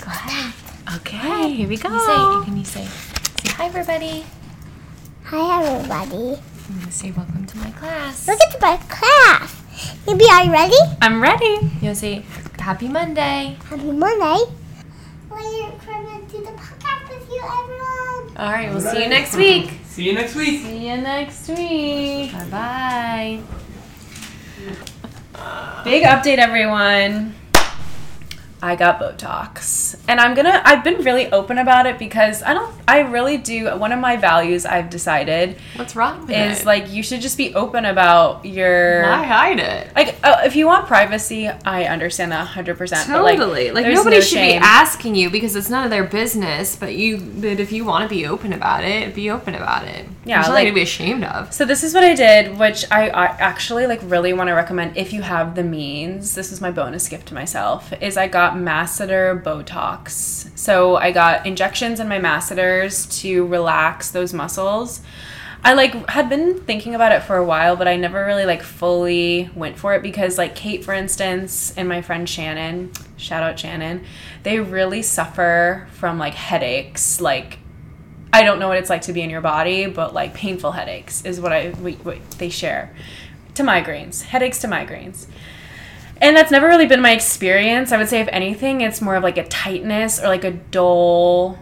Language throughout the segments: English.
Go ahead. Okay, here we go. Can you say hi, everybody? Hi, everybody. I'm going to say welcome to my class. Look at my class. Maybe are you ready? I'm ready. You'll say happy Monday. Happy Monday. We're coming to the podcast with you, everyone. All right, we'll see you next week. See you next week. See you next week. Bye-bye. Big update, everyone. I got Botox. And I've been really open about it because I really do. One of my values I've decided What's wrong with is it? like you should just be open about your. Why hide it? Like, if you want privacy, I understand that 100%. Totally. But like there's nobody no should shame. be asking you because it's none of their business. But if you want to be open about it, be open about it. Yeah, There's like- nothing to be ashamed of. So this is what I did, which I actually like really want to recommend if you have the means. This is my bonus gift to myself. Is I got masseter Botox. So I got injections in my masseters to relax those muscles. I like had been thinking about it for a while, but I never really like fully went for it because like Kate, for instance, and my friend Shannon, shout out Shannon, they really suffer from like headaches. Like, I don't know what it's like to be in your body, but like painful headaches is what they share. To migraines, headaches to migraines. And that's never really been my experience. I would say if anything, it's more of like a tightness or like a dull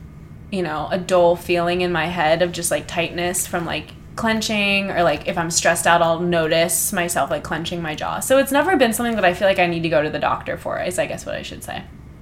feeling in my head of just like tightness from like clenching, or like if I'm stressed out, I'll notice myself like clenching my jaw. So it's never been something that I feel like I need to go to the doctor for, is I guess what I should say.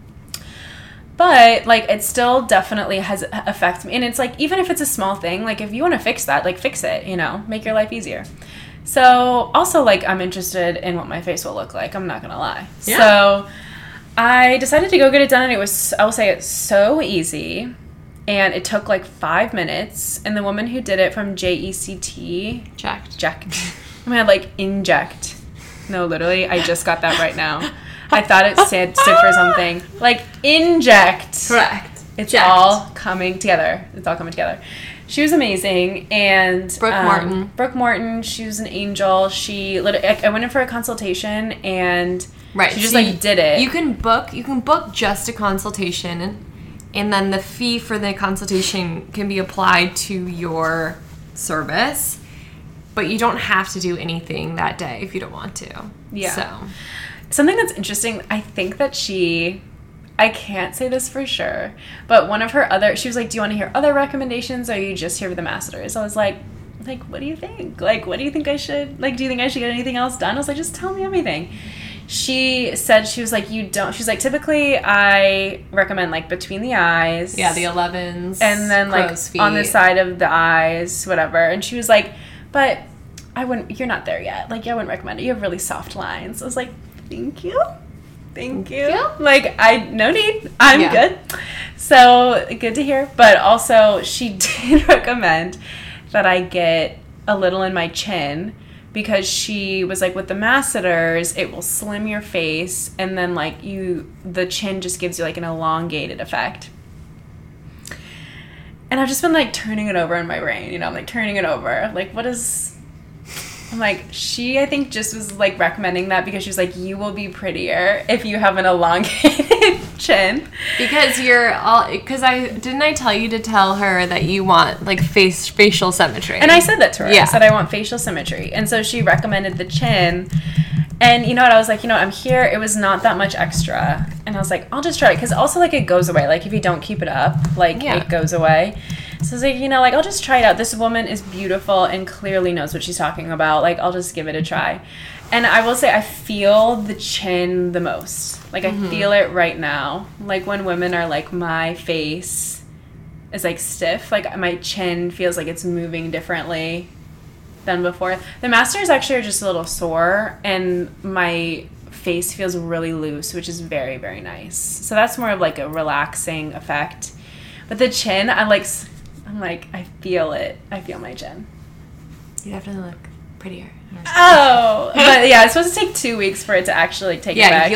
But, like, it still definitely has affects me. And it's, like, even if it's a small thing, like, if you want to fix that, like, fix it, make your life easier. So, also, like, I'm interested in what my face will look like. I'm not going to lie. Yeah. So, I decided to go get it done, and it was, I will say, it's so easy. And it took, like, 5 minutes. And the woman who did it from JECT... Checked. I'm going to, like, inject. No, literally, I just got that right now. I thought it stood for something. Like, inject. Correct. It's Checked. all coming together. She was amazing. And Brooke Morton, she was an angel. I went in for a consultation, and Right. she just, so like, did it. You can book just a consultation, and then the fee for the consultation can be applied to your service, but you don't have to do anything that day if you don't want to. Yeah. So... Something that's interesting, I think that I can't say this for sure, but one of her she was like, do you want to hear other recommendations, or are you just here for the masseters? I was like, what do you think? Like, what do you think I should, like, do you think I should get anything else done? I was like, just tell me everything. She said, she was like, she's like, typically I recommend, like, between the eyes. Yeah, the 11s. And then, like, crow's feet. on the side of the eyes, whatever. And she was like, but you're not there yet. Like, I wouldn't recommend it. You have really soft lines. I was like, Thank you. Like, no need. I'm good. So, good to hear. But also, she did recommend that I get a little in my chin, because she was like, with the masseters, it will slim your face, and then, like, the chin just gives you, like, an elongated effect. And I've just been, like, turning it over in my brain, I'm, like, turning it over. Like, I'm like, she, I think, just was, like, recommending that because she was like, you will be prettier if you have an elongated chin. Because didn't I tell you to tell her that you want, like, facial symmetry? And I said that to her. Yeah. I said I want facial symmetry. And so she recommended the chin. And you know what? I was like, I'm here. It was not that much extra. And I was like, I'll just try it. Because also, like, it goes away. Like, if you don't keep it up, like, it goes away. So I was like, I'll just try it out. This woman is beautiful and clearly knows what she's talking about. Like, I'll just give it a try. And I will say, I feel the chin the most. Like, I feel it right now. Like, when women are like, my face is, like, stiff. Like, my chin feels like it's moving differently than before. The masters actually are just a little sore, and my face feels really loose, which is very, very nice. So that's more of, like, a relaxing effect. But the chin, I'm like, I feel it. I feel my chin. You definitely look prettier. Oh, but yeah, it's supposed to take 2 weeks for it to actually take effect.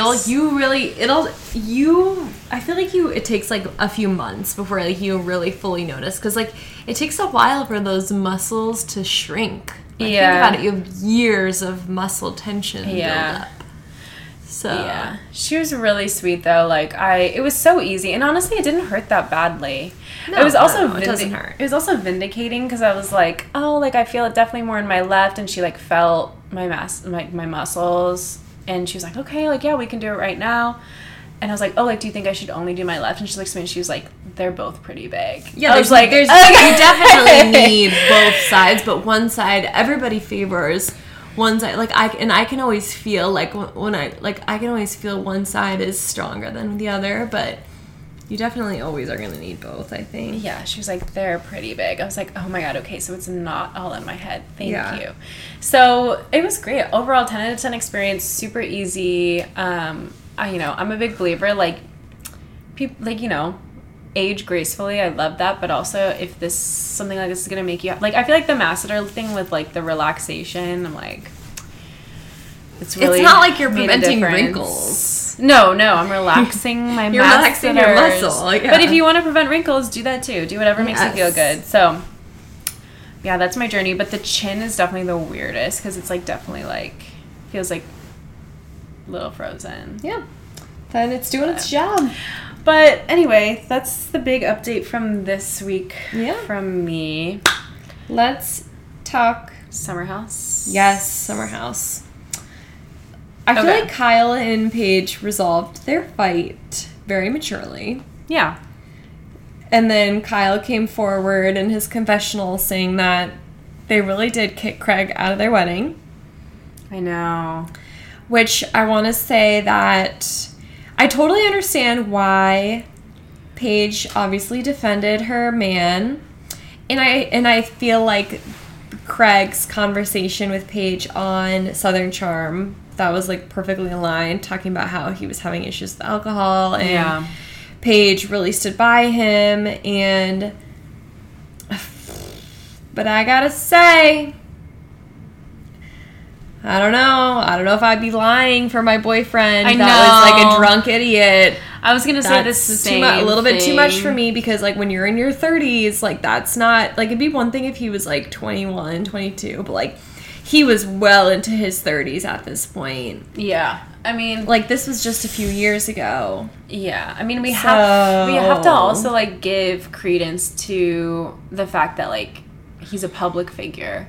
I feel like it takes like a few months before like you really fully notice, because like it takes a while for those muscles to shrink. Like, think about it, you have years of muscle tension build up. So yeah, she was really sweet though. Like it was so easy, and honestly, it didn't hurt that badly. No, it was also no, it doesn't hurt. It was also vindicating because I was like, oh, like I feel it definitely more in my left, and she like felt my my muscles, and she was like, okay, like yeah, we can do it right now. And I was like, oh, like do you think I should only do my left? And she looks at me and she was like, they're both pretty big. Yeah, I was like, you definitely need both sides, but one side everybody favors. One side, like I can always feel like when I can always feel one side is stronger than the other, but you definitely always are gonna need both, I think. Yeah, she was like, they're pretty big. I was like, oh my god, okay, so it's not all in my head. Thank you. So it was great. Overall, 10 out of 10 experience, super easy. I'm a big believer, like people, like age gracefully. I love that, but also if something like this is gonna make you like, I feel like the masseter thing with like the relaxation, I'm like, it's not like you're preventing wrinkles. No, I'm relaxing my you're relaxing your muscle. Yeah. But if you want to prevent wrinkles, do that too. Do whatever makes you feel good. So yeah, that's my journey. But the chin is definitely the weirdest because it's like definitely like feels like a little frozen. Yeah, then it's doing its job. But anyway, that's the big update from this week from me. Let's talk Summer House. Yes, Summer House. I feel like Kyle and Paige resolved their fight very maturely. Yeah. And then Kyle came forward in his confessional saying that they really did kick Craig out of their wedding. I know. Which I want to say that I totally understand why Paige obviously defended her man. And I feel like Craig's conversation with Paige on Southern Charm, that was like perfectly aligned, talking about how he was having issues with alcohol, and Paige really stood by him. But I gotta say, I don't know if I'd be lying for my boyfriend. I know. That was like a drunk idiot. I was gonna say the same a little bit too much for me, because like when you're in your 30s, like that's not like, it'd be one thing if he was like 21, 22, but like he was well into his 30s at this point. Yeah. I mean, like this was just a few years ago. Yeah. I mean, we have to also like give credence to the fact that like he's a public figure.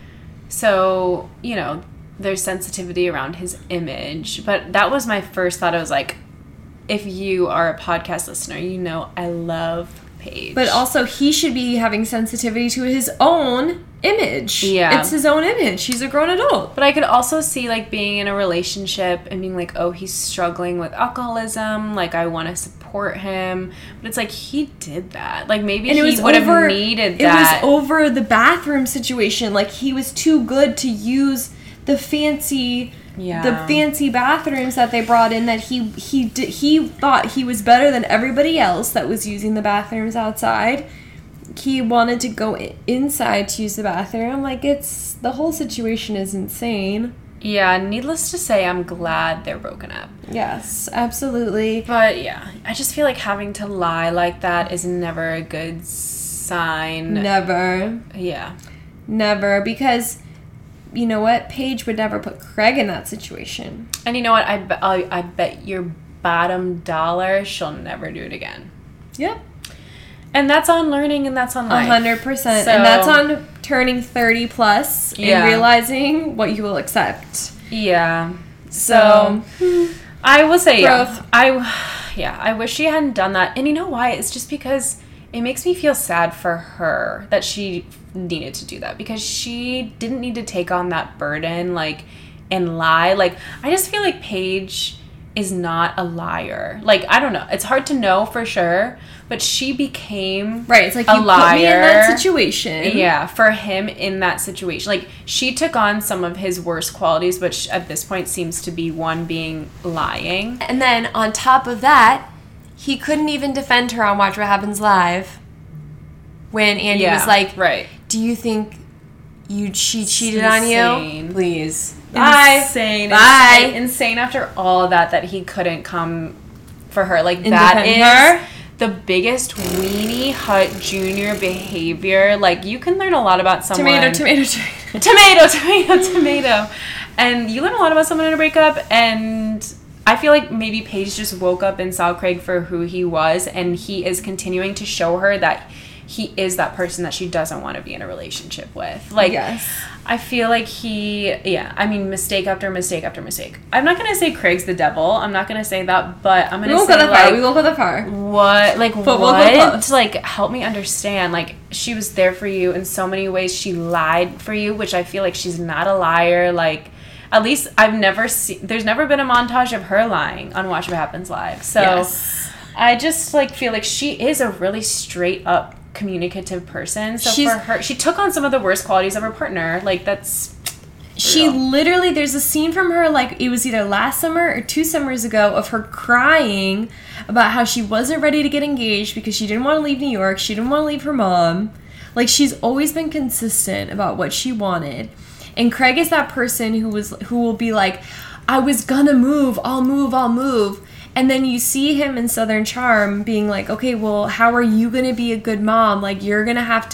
So, there's sensitivity around his image. But that was my first thought. I was like, if you are a podcast listener, I love Paige. But also, he should be having sensitivity to his own image. Yeah. It's his own image. He's a grown adult. But I could also see, like, being in a relationship and being like, oh, he's struggling with alcoholism. Like, I want to support him. But it's like, he did that. Like, maybe he would have needed that. It was over the bathroom situation. Like, he was too good to use the fancy bathrooms that they brought in, that he thought he was better than everybody else that was using the bathrooms outside. He wanted to go inside to use the bathroom. Like, the whole situation is insane. Yeah, needless to say, I'm glad they're broken up. Yes, absolutely. But yeah, I just feel like having to lie like that is never a good sign. Never. Yeah. Never, because you know what? Paige would never put Craig in that situation. And you know what? I bet your bottom dollar she'll never do it again. Yep. And that's on learning, and that's on life. 100%. And that's on turning 30 plus and realizing what you will accept. Yeah. So I will say, growth. I wish she hadn't done that. And you know why? It's just because it makes me feel sad for her that she needed to do that, because she didn't need to take on that burden, like, and lie. Like, I just feel like Paige is not a liar. Like, I don't know. It's hard to know for sure, but she became it's like a you liar. Put me in that situation. Yeah, for him in that situation. Like, she took on some of his worst qualities, which at this point seems to be one being lying. And then on top of that, he couldn't even defend her on Watch What Happens Live when Andy was like, do you think she cheated on you? Please. Insane. Bye. Insane after all of that he couldn't come for her. Like, that is the biggest weenie hut junior behavior. Like, you can learn a lot about someone. Tomato. And you learn a lot about someone in a breakup, and I feel like maybe Paige just woke up and saw Craig for who he was, and he is continuing to show her that he is that person that she doesn't want to be in a relationship with. Like, Yes. I feel like mistake after mistake after mistake. I'm not going to say Craig's the devil. I'm not going to say that, but I'm going to say, We won't go that far. what? Like, But we'll go what? close. Like, help me understand. Like, she was there for you in so many ways. She lied for you, which I feel like she's not a liar. Like, at least there's never been a montage of her lying on Watch What Happens Live. So Yes. I just, like, feel like she is a really straight up communicative person. So for her, she took on some of the worst qualities of her partner. Like, that's She literally, there's a scene from her, like, it was either last summer or 2 summers ago, of her crying about how she wasn't ready to get engaged because she didn't want to leave New York. She didn't want to leave her mom. Like, she's always been consistent about what she wanted. And Craig is that person who will be like, I was gonna move, I'll move. And then you see him in Southern Charm being like, okay, well, how are you going to be a good mom? Like, you're going to have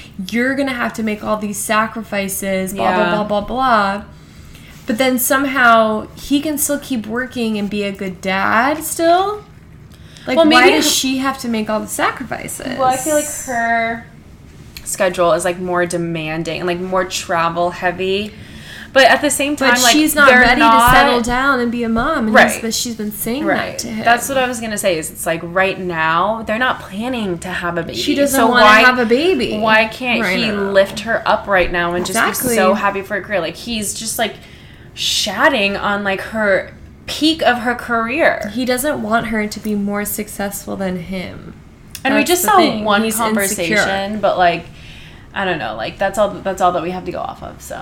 to make all these sacrifices, blah, blah, blah, blah, blah. But then somehow he can still keep working and be a good dad still. Like, Well, why maybe- does she have to make all the sacrifices? Well, I feel like her schedule is, like, more demanding and, like, more travel heavy. But at the same time, But like, she's not they're ready to settle down and be a mom. And Right. she's been saying Right. that to him. That's what I was going to say, is it's like right now, they're not planning to have a baby. She doesn't So want to why- have a baby. Why can't right he now. lift her up right now and just Exactly. be so happy for her career? Like, he's just, like, shatting on, like, her peak of her career. He doesn't want her to be more successful than him. And we That's just the saw thing. one He's conversation, insecure. but, like, I don't know. Like, that's all that we have to go off of, so.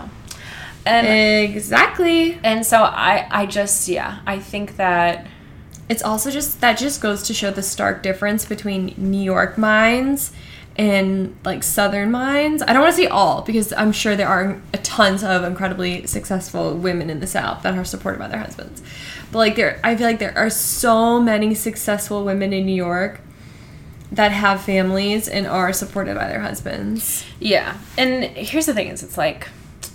And Exactly. And so I just, I think that... It's also just goes to show the stark difference between New York minds and, like, Southern minds. I don't want to say all, because I'm sure there are tons of incredibly successful women in the South that are supported by their husbands. But, like, I feel like there are so many successful women in New York that have families and are supported by their husbands. Yeah. And here's the thing is, it's like...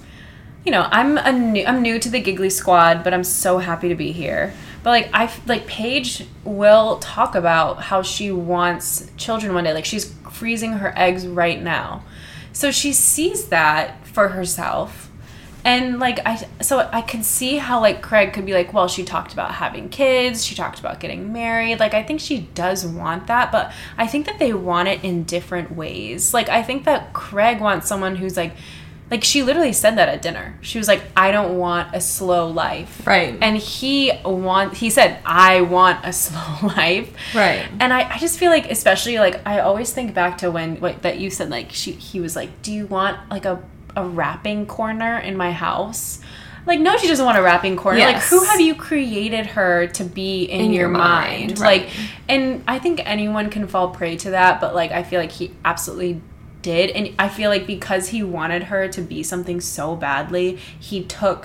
You know, I'm new to the Giggly Squad, but I'm so happy to be here. But, like, Paige will talk about how she wants children one day. Like, she's freezing her eggs right now. So she sees that for herself. And, like, I can see how, like, Craig could be like, well, she talked about having kids. She talked about getting married. Like, I think she does want that, but I think that they want it in different ways. Like, I think that Craig wants someone who's, like, she literally said that at dinner. She was like, I don't want a slow life. Right. And he said, I want a slow life. Right. And I just feel like, especially, like, I always think back to when, like, that you said, like, he was like, do you want, like, a wrapping corner in my house? Like, no, she doesn't want a wrapping corner. Yes. Like, who have you created her to be in your mind? Right. Like, and I think anyone can fall prey to that, but, like, I feel like he absolutely did. And I feel like because he wanted her to be something so badly, he took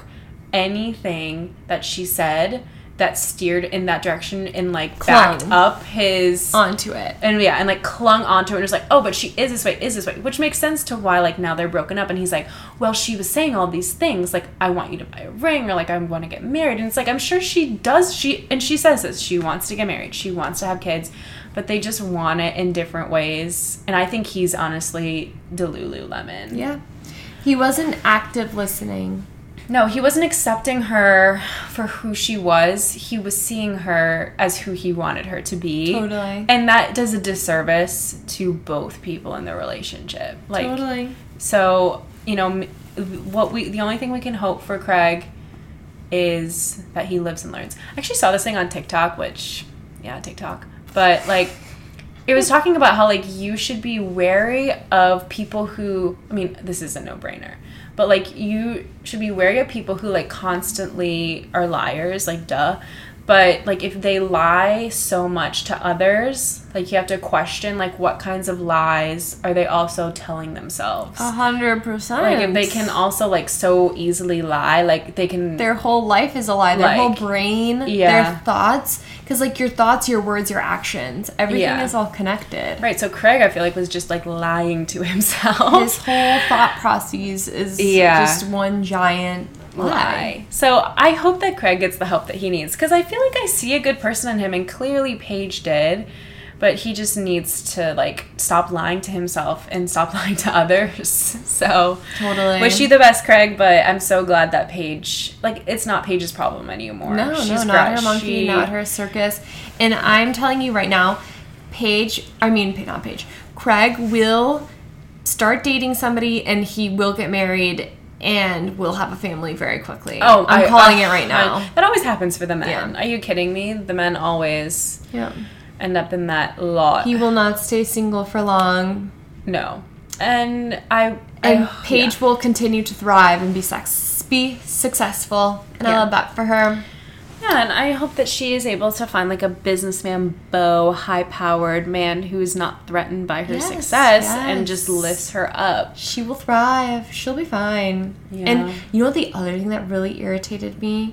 anything that she said that steered in that direction and, like, backed up his onto it. And and, like, clung onto it and was like, oh, but she is this way, which makes sense to why, like, now they're broken up. And he's like, well, she was saying all these things, like, I want you to buy a ring, or, like, I want to get married. And it's like, I'm sure she does. She says this, she wants to get married, she wants to have kids, but they just want it in different ways. And I think he's honestly Delululemon. Yeah. He wasn't active listening. No, he wasn't accepting her for who she was. He was seeing her as who he wanted her to be. Totally. And that does a disservice to both people in the relationship. Like, Totally. So, you know, the only thing we can hope for Craig is that he lives and learns. I actually saw this thing on TikTok, TikTok. But, like, it was talking about how, like, you should be wary of people who, I mean, this is a no-brainer, but, like, you should be wary of people who, like, constantly are liars, like, duh. But, like, if they lie so much to others, like, you have to question, like, what kinds of lies are they also telling themselves? 100%. Like, if they can also, like, so easily lie, like, they can... Their whole life is a lie. Their Like, whole brain, their thoughts. Because, like, your thoughts, your words, your actions. Everything is all connected. Right, so Craig, I feel like, was just, like, lying to himself. His whole thought process is just one giant lie. So I hope that Craig gets the help that he needs, because I feel like I see a good person in him, and clearly Paige did, but he just needs to, like, stop lying to himself and stop lying to others. So Totally. wish you the best, Craig, but I'm so glad that Paige, like, it's not Paige's problem anymore. No, She's not her monkey, not her circus. And I'm telling you right now, Craig will start dating somebody, and he will get married, and will have a family very quickly. Oh, I'm calling it right now. That always happens for the men. Yeah. Are you kidding me? The men always Yeah. end up in that lot. He will not stay single for long. No. And Paige will continue to thrive and be successful. And I Yeah. love that for her. Yeah, and I hope that she is able to find, like, a businessman, high-powered man who is not threatened by her success and just lifts her up. She will thrive. She'll be fine. Yeah. And you know the other thing that really irritated me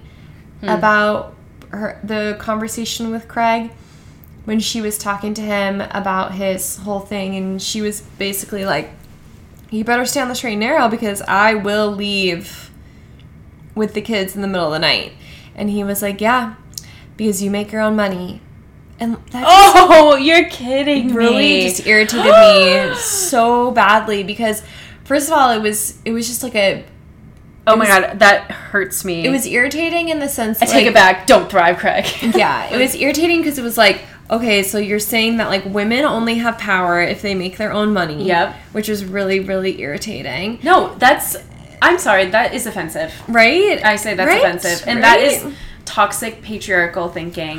about the conversation with Craig? When she was talking to him about his whole thing, and she was basically like, you better stay on the straight and narrow, because I will leave with the kids in the middle of the night. And he was like, yeah, because you make your own money. And that you're kidding me. really just irritated me so badly, because first of all, it was just like Oh my god, that hurts me. it was irritating in the sense I take it back. Don't thrive, Craig. Yeah, it was irritating because it was like, okay, so you're saying that, like, women only have power if they make their own money. Yep. Which was really, really irritating. No, I'm sorry, that is offensive. Right? I say that's Right? offensive. And that is toxic patriarchal thinking.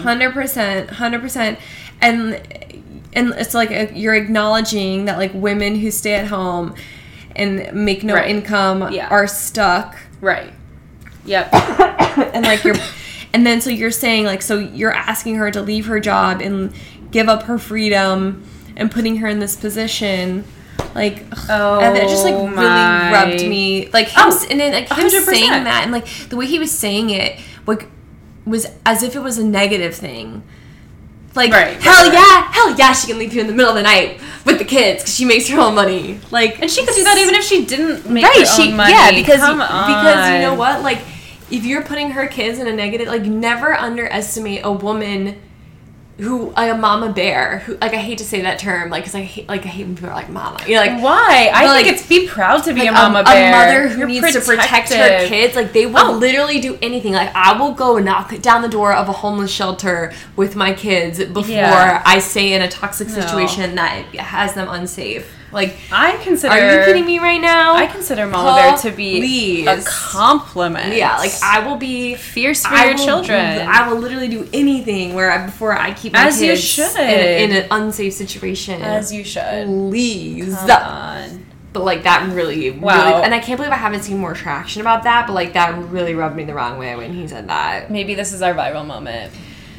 100%. And it's like you're acknowledging that, like, women who stay at home and make no income are stuck. Right. Yep. And, like, and then so you're saying, like, so you're asking her to leave her job and give up her freedom and putting her in this position. Like, and that just, like, really rubbed me. Like, him, and then, like, him 100%. saying that, and, like, the way he was saying it, like, was as if it was a negative thing. Like, hell yeah, she can leave you in the middle of the night with the kids because she makes her own money. Like, and she could do that even if she didn't make her own money. Yeah, because you know what? Like, if you're putting her kids in a negative, like, never underestimate a woman who, like, a mama bear, who, like, I hate to say that term, like, because I hate when people are like mama. You're like, why? I think it's be proud to be a mama bear. A mother who needs to protect her kids, like, they will literally do anything. Like, I will go knock down the door of a homeless shelter with my kids before I stay in a toxic situation that has them unsafe. Like, are you kidding me right now? I consider mama bear to be a compliment. Yeah, like, I will be fierce for your children. I will literally do anything before I keep my kids in an unsafe situation. As you should. Please. Come on. But, like, that really, and I can't believe I haven't seen more traction about that, but, like, that really rubbed me the wrong way when he said that. Maybe this is our viral moment.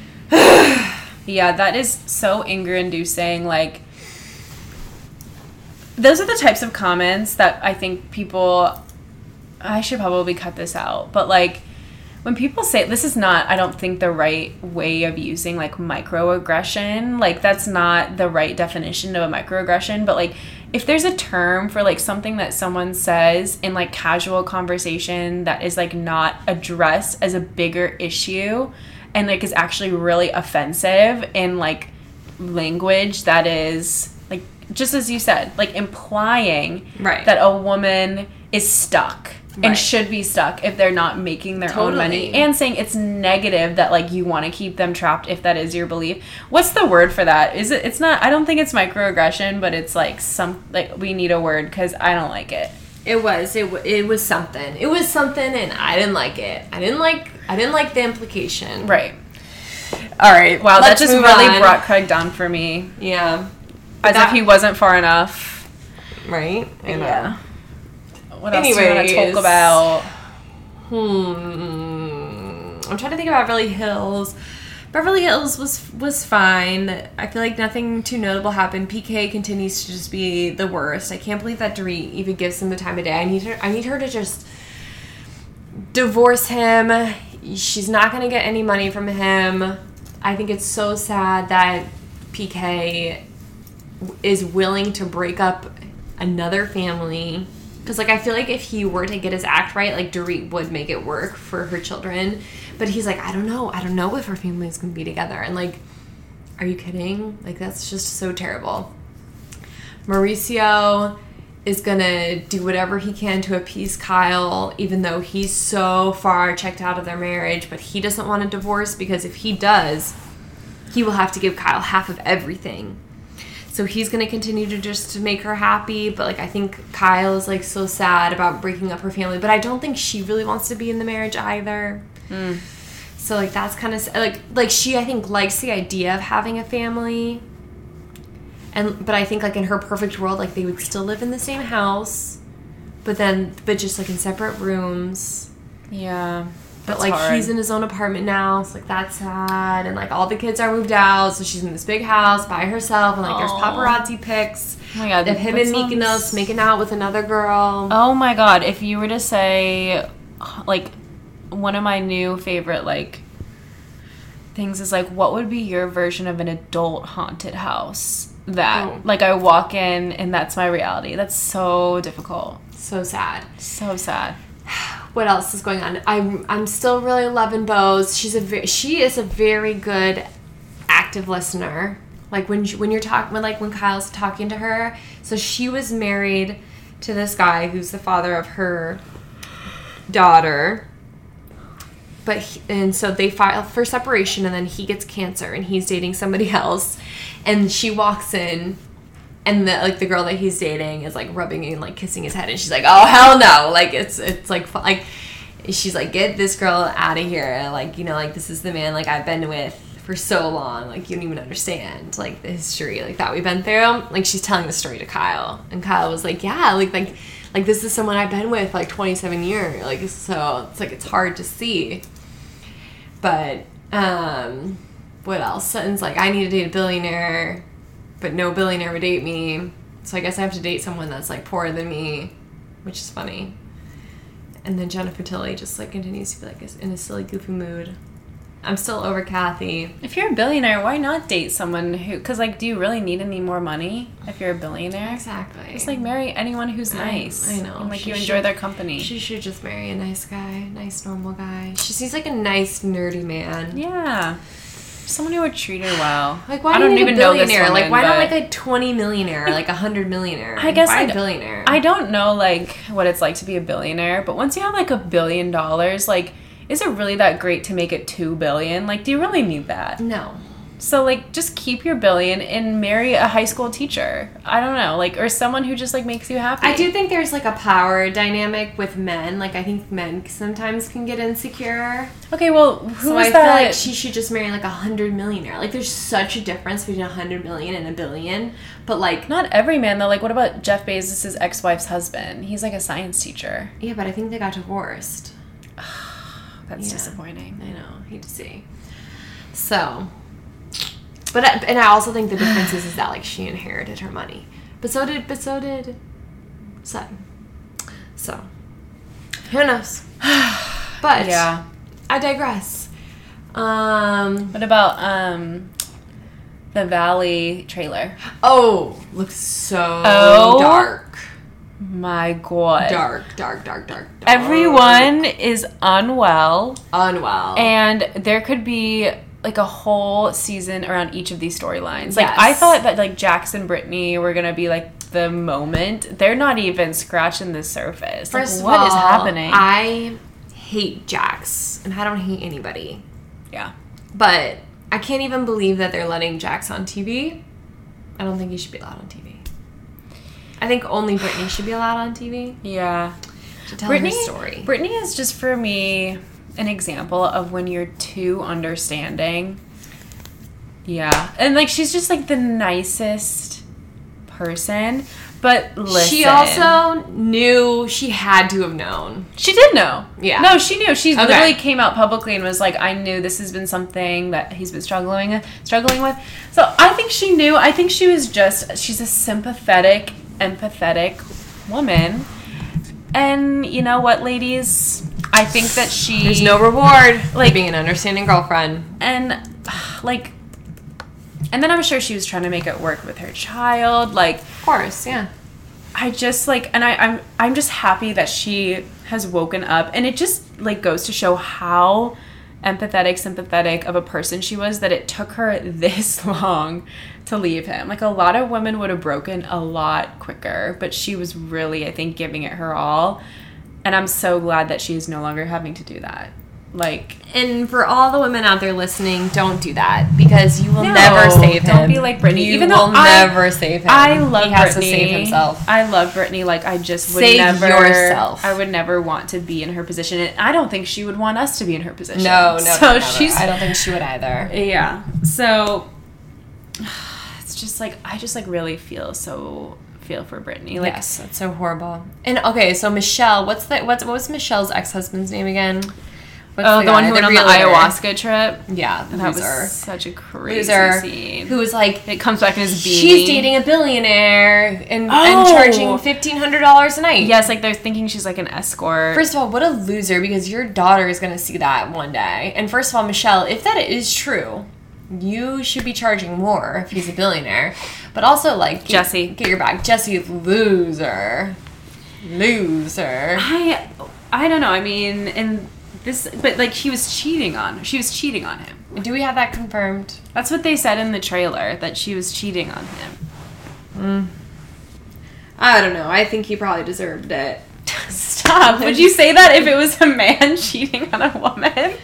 Yeah, that is so anger-inducing, like, those are the types of comments that I think I should probably cut this out, but, like, when people say, this is not, I don't think, the right way of using, like, microaggression, like, that's not the right definition of a microaggression, but, like, if there's a term for, like, something that someone says in, like, casual conversation that is, like, not addressed as a bigger issue and, like, is actually really offensive in, like, language that is, like, just as you said, like, implying that a woman is stuck and should be stuck if they're not making their own money, and saying it's negative that, like, you want to keep them trapped if that is your belief. What's the word for that? It's not, I don't think it's microaggression, but it's like we need a word because I don't like it. It was something. It was something, and I didn't like it. I didn't like the implication. Right. All right. Wow, that just really brought Craig down for me. Yeah. As if he wasn't far enough. Right? I know. Yeah. What else do you want to talk about? I'm trying to think about Beverly Hills. Beverly Hills was fine. I feel like nothing too notable happened. PK continues to just be the worst. I can't believe that Dorit even gives him the time of day. I need her to just divorce him. She's not going to get any money from him. I think it's so sad that PK is willing to break up another family Because, like, I feel like if he were to get his act right, like, Dorit would make it work for her children. But he's like, I don't know if our family's going to be together. And, like, are you kidding? Like, that's just so terrible. Mauricio is going to do whatever he can to appease Kyle, even though he's so far checked out of their marriage. But he doesn't want a divorce because if he does, he will have to give Kyle half of everything. So he's going to continue to just make her happy. But, like, I think Kyle is, like, so sad about breaking up her family. But I don't think she really wants to be in the marriage either. So, like, that's kind of... Like she, I think, likes the idea of having a family. But I think, like, in her perfect world, like, they would still live in the same house. But just, like, in separate rooms. Yeah. But, like, hard. He's in his own apartment now, so, like, that's sad. And, like, all the kids are moved out, so she's in this big house by herself. And, like, there's paparazzi pics oh my God, of him and Mykonos making out with another girl. Oh, my God. If you were to say, like, one of my new favorite, like, things is, like, what would be your version of an adult haunted house? That, like, I walk in and that's my reality. That's so difficult. So sad. So sad. What else is going on? I'm still really loving Bose. She is a very good active listener. Like when Kyle's talking to her. So she was married to this guy who's the father of her daughter. So they file for separation, and then he gets cancer, and he's dating somebody else, and she walks in. And the girl that he's dating is, like, rubbing and, like, kissing his head. And she's like, oh, hell no. Like, it's like, she's like, get this girl out of here. And, like, you know, like, this is the man, like, I've been with for so long. Like, you don't even understand, like, the history, like, that we've been through. Like, she's telling the story to Kyle. And Kyle was like, yeah, like this is someone I've been with, like, 27 years. Like, so it's, like, it's hard to see. But, what else? Sutton's like, I need to date a billionaire. But no billionaire would date me, so I guess I have to date someone that's, like, poorer than me, which is funny. And then Jennifer Tilly just, like, continues to be, like, in a silly, goofy mood. I'm still over Kathy. If you're a billionaire, why not date someone who... Because, like, do you really need any more money if you're a billionaire? Exactly. Just, like, marry anyone who's nice. I know. And, like, you enjoy their company. She should just marry a nice guy, nice, normal guy. She seems like a nice, nerdy man. Yeah. Someone who would treat her well. Like, why I don't even know this woman, like, why not, like, a 20 millionaire, like, a 100 millionaire? I guess, why like, a billionaire? I don't know, like, what it's like to be a billionaire, but once you have, like, $1 billion, like, is it really that great to make it $2 billion? Like, do you really need that? No. So, like, just keep your $1 billion and marry a high school teacher. I don't know, like, or someone who just, like, makes you happy. I do think there's, like, a power dynamic with men. Like, I think men sometimes can get insecure. Okay, well, who is that? So I feel like she should just marry, like, a 100 millionaire. Like, there's such a difference between 100 million and $1 billion. But, like... Not every man, though. Like, what about Jeff Bezos' ex-wife's husband? He's, like, a science teacher. Yeah, but I think they got divorced. That's disappointing. I know. Hate to see. So... And I also think the difference is that, like, she inherited her money. But so did Sutton. So, who knows? But, yeah. I digress. What about, the Valley trailer? Oh, looks so dark. My God. Dark. Everyone is unwell. And there could be... like a whole season around each of these storylines. Like, yes. I thought that, like, Jax and Brittany were gonna be, like, the moment. They're not even scratching the surface. First like, what is happening? I hate Jax, and I don't hate anybody. Yeah. But I can't even believe that they're letting Jax on TV. I don't think he should be allowed on TV. I think only Brittany should be allowed on TV. Yeah. To tell her story. Brittany is just, for me... an example of when you're too understanding. Yeah. And, like, she's just, like, the nicest person. But listen. She also knew, she had to have known. She did know. Yeah. No, she knew. She literally came out publicly and was like, I knew this has been something that he's been struggling with. So I think she knew. I think she was she's a sympathetic, empathetic woman. And you know what, ladies? I think that there's no reward like for being an understanding girlfriend. And like, and then I'm sure she was trying to make it work with her child. Like, of course, yeah. I just like, and I'm just happy that she has woken up, and it just like goes to show how empathetic, sympathetic of a person she was, that it took her this long to leave him. Like, a lot of women would have broken a lot quicker, but she was really, I think, giving it her all, and I'm so glad that she is no longer having to do that. Like, and for all the women out there listening, don't do that, because you will never save him. Don't be like Brittany. You Even will though never save him. I love He has Brittany. to save himself. I love Brittany. Like, I just would Save never. yourself. I would never want to be in her position, and I don't think she would want us to be in her position. No, So never. she's. I don't think she would either. Yeah. So it's just like, I just like really feel for Brittany. Like, Yes, that's so horrible. And okay, so Michelle, what was Michelle's ex-husband's name again? What's the one who went on the realtor? ayahuasca trip. Yeah, the That loser. was such a crazy Loser scene. who was like, It comes back in his beanie. she's dating a billionaire and Oh! charging $1,500 a night. Yes, like they're thinking she's like an escort. First of all, what a loser, because your daughter is going to see that one day. And first of all, Michelle, if that is true, you should be charging more if he's a billionaire. But also, like, Jesse. Get your back. Jesse, loser. Loser. I don't know. I mean, and this, but like she was cheating on him. Do we have that confirmed? That's what they said in the trailer, that she was cheating on him. I don't know. I think he probably deserved it. Stop. Would you say that if it was a man cheating on a woman?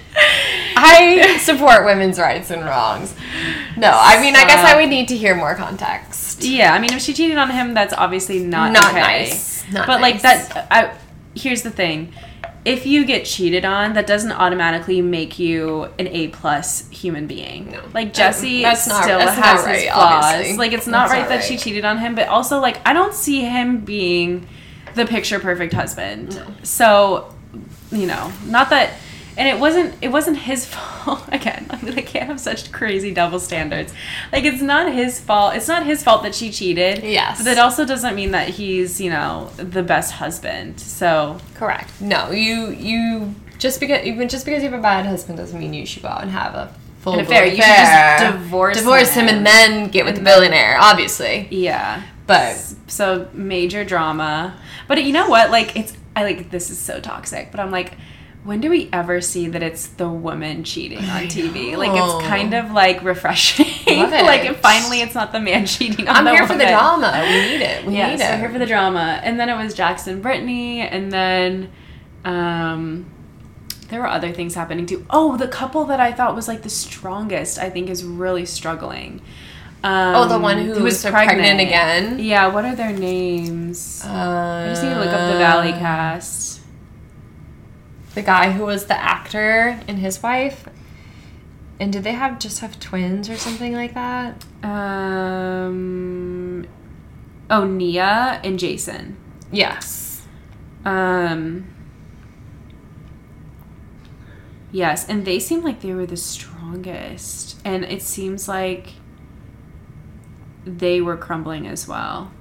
I support women's rights and wrongs. No, I mean, I guess I would need to hear more context. Yeah, I mean, if she cheated on him, that's obviously not okay. nice. Not but like nice. that, here's the thing: if you get cheated on, that doesn't automatically make you an A+ human being. No. Like, Jesse That's not has right, his flaws. obviously. Like, it's not That's right not that she right. cheated on him, but also like I don't see him being the picture perfect husband. So, not that. And it wasn't his fault. Again, I can't have such crazy double standards. Like, it's not his fault. It's not his fault that she cheated. Yes. But that also doesn't mean that he's, the best husband. So. Correct. No, you just because you have a bad husband doesn't mean you should go out and have a full An affair. blown You should just divorce him him. and then get with the billionaire, obviously. Yeah. But So, major drama. But you know what? Like, this is so toxic. But I'm like, when do we ever see that it's the woman cheating on TV? Like, it's kind of like refreshing. Love it. Like, finally it's not the man cheating on I'm the here woman. for the drama. We need it. We need So it. we're here for the drama. And then it was Jackson Brittany, and then there were other things happening too. Oh, the couple that I thought was like the strongest, I think, is really struggling. The one who was pregnant again? Yeah, what are their names? I just need to look up the Valley cast. The guy who was the actor and his wife. And did they just have twins or something like that? Nia and Jason. Yes. Yes, and they seemed like they were the strongest. And it seems like they were crumbling as well.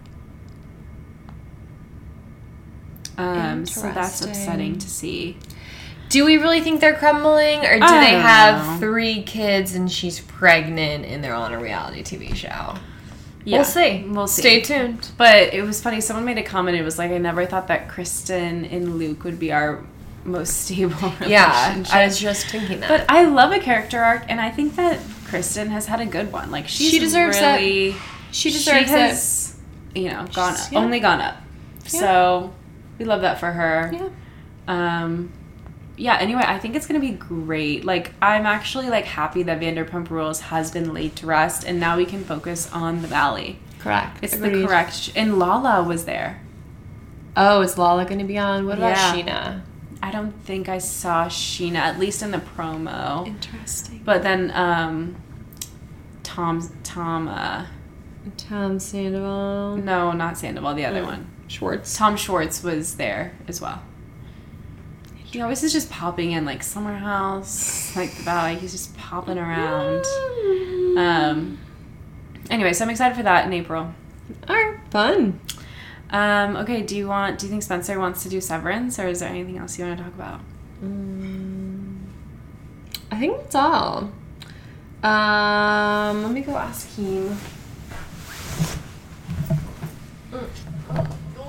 So that's upsetting to see. Do we really think they're crumbling, or do I they don't have know. 3 kids and she's pregnant and they're on a reality TV show? Yeah, We'll see. We'll see. Stay tuned. But it was funny. Someone made a comment. It was like, I never thought that Kristen and Luke would be our most stable relationship. Yeah, I was just thinking that. But I love a character arc, and I think that Kristen has had a good one. Like, She deserves really, it. She deserves has, gone up, Yeah. only gone up. Yeah. So we love that for her. Yeah. Yeah, anyway, I think it's going to be great. Like, I'm actually, happy that Vanderpump Rules has been laid to rest, and now we can focus on the Valley. Correct. It's Agreed. the correct... And Lala was there. Oh, is Lala going to be on? What about Yeah. Sheena? I don't think I saw Sheena, at least in the promo. Interesting. But then, Tom, Sandoval. no, not Sandoval, the other one. Schwartz. Tom Schwartz was there as well. He always is just popping in, like Summer House, like the Valley. He's just popping around. Anyway, so I'm excited for that in April. Alright, fun. Okay, do you think Spencer wants to do Severance, or is there anything else you want to talk about? I think that's all. Let me go ask him.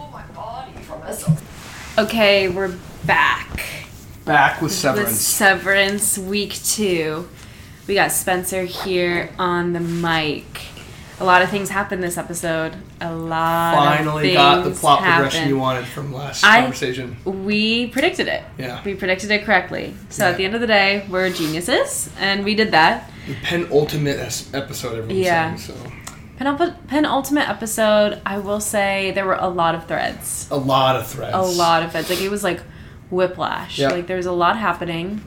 Okay, we're back. Back with Severance. With Severance, week 2. We got Spencer here on the mic. A lot of things happened this episode. Finally got the plot progression you wanted from last conversation. We predicted it. Yeah. We predicted it correctly. So at the end of the day, we're geniuses, and we did that. The penultimate episode, everyone's saying, so. Penultimate episode, I will say there were a lot of threads. A lot of threads. Like, it was like whiplash. Yep. Like, there was a lot happening.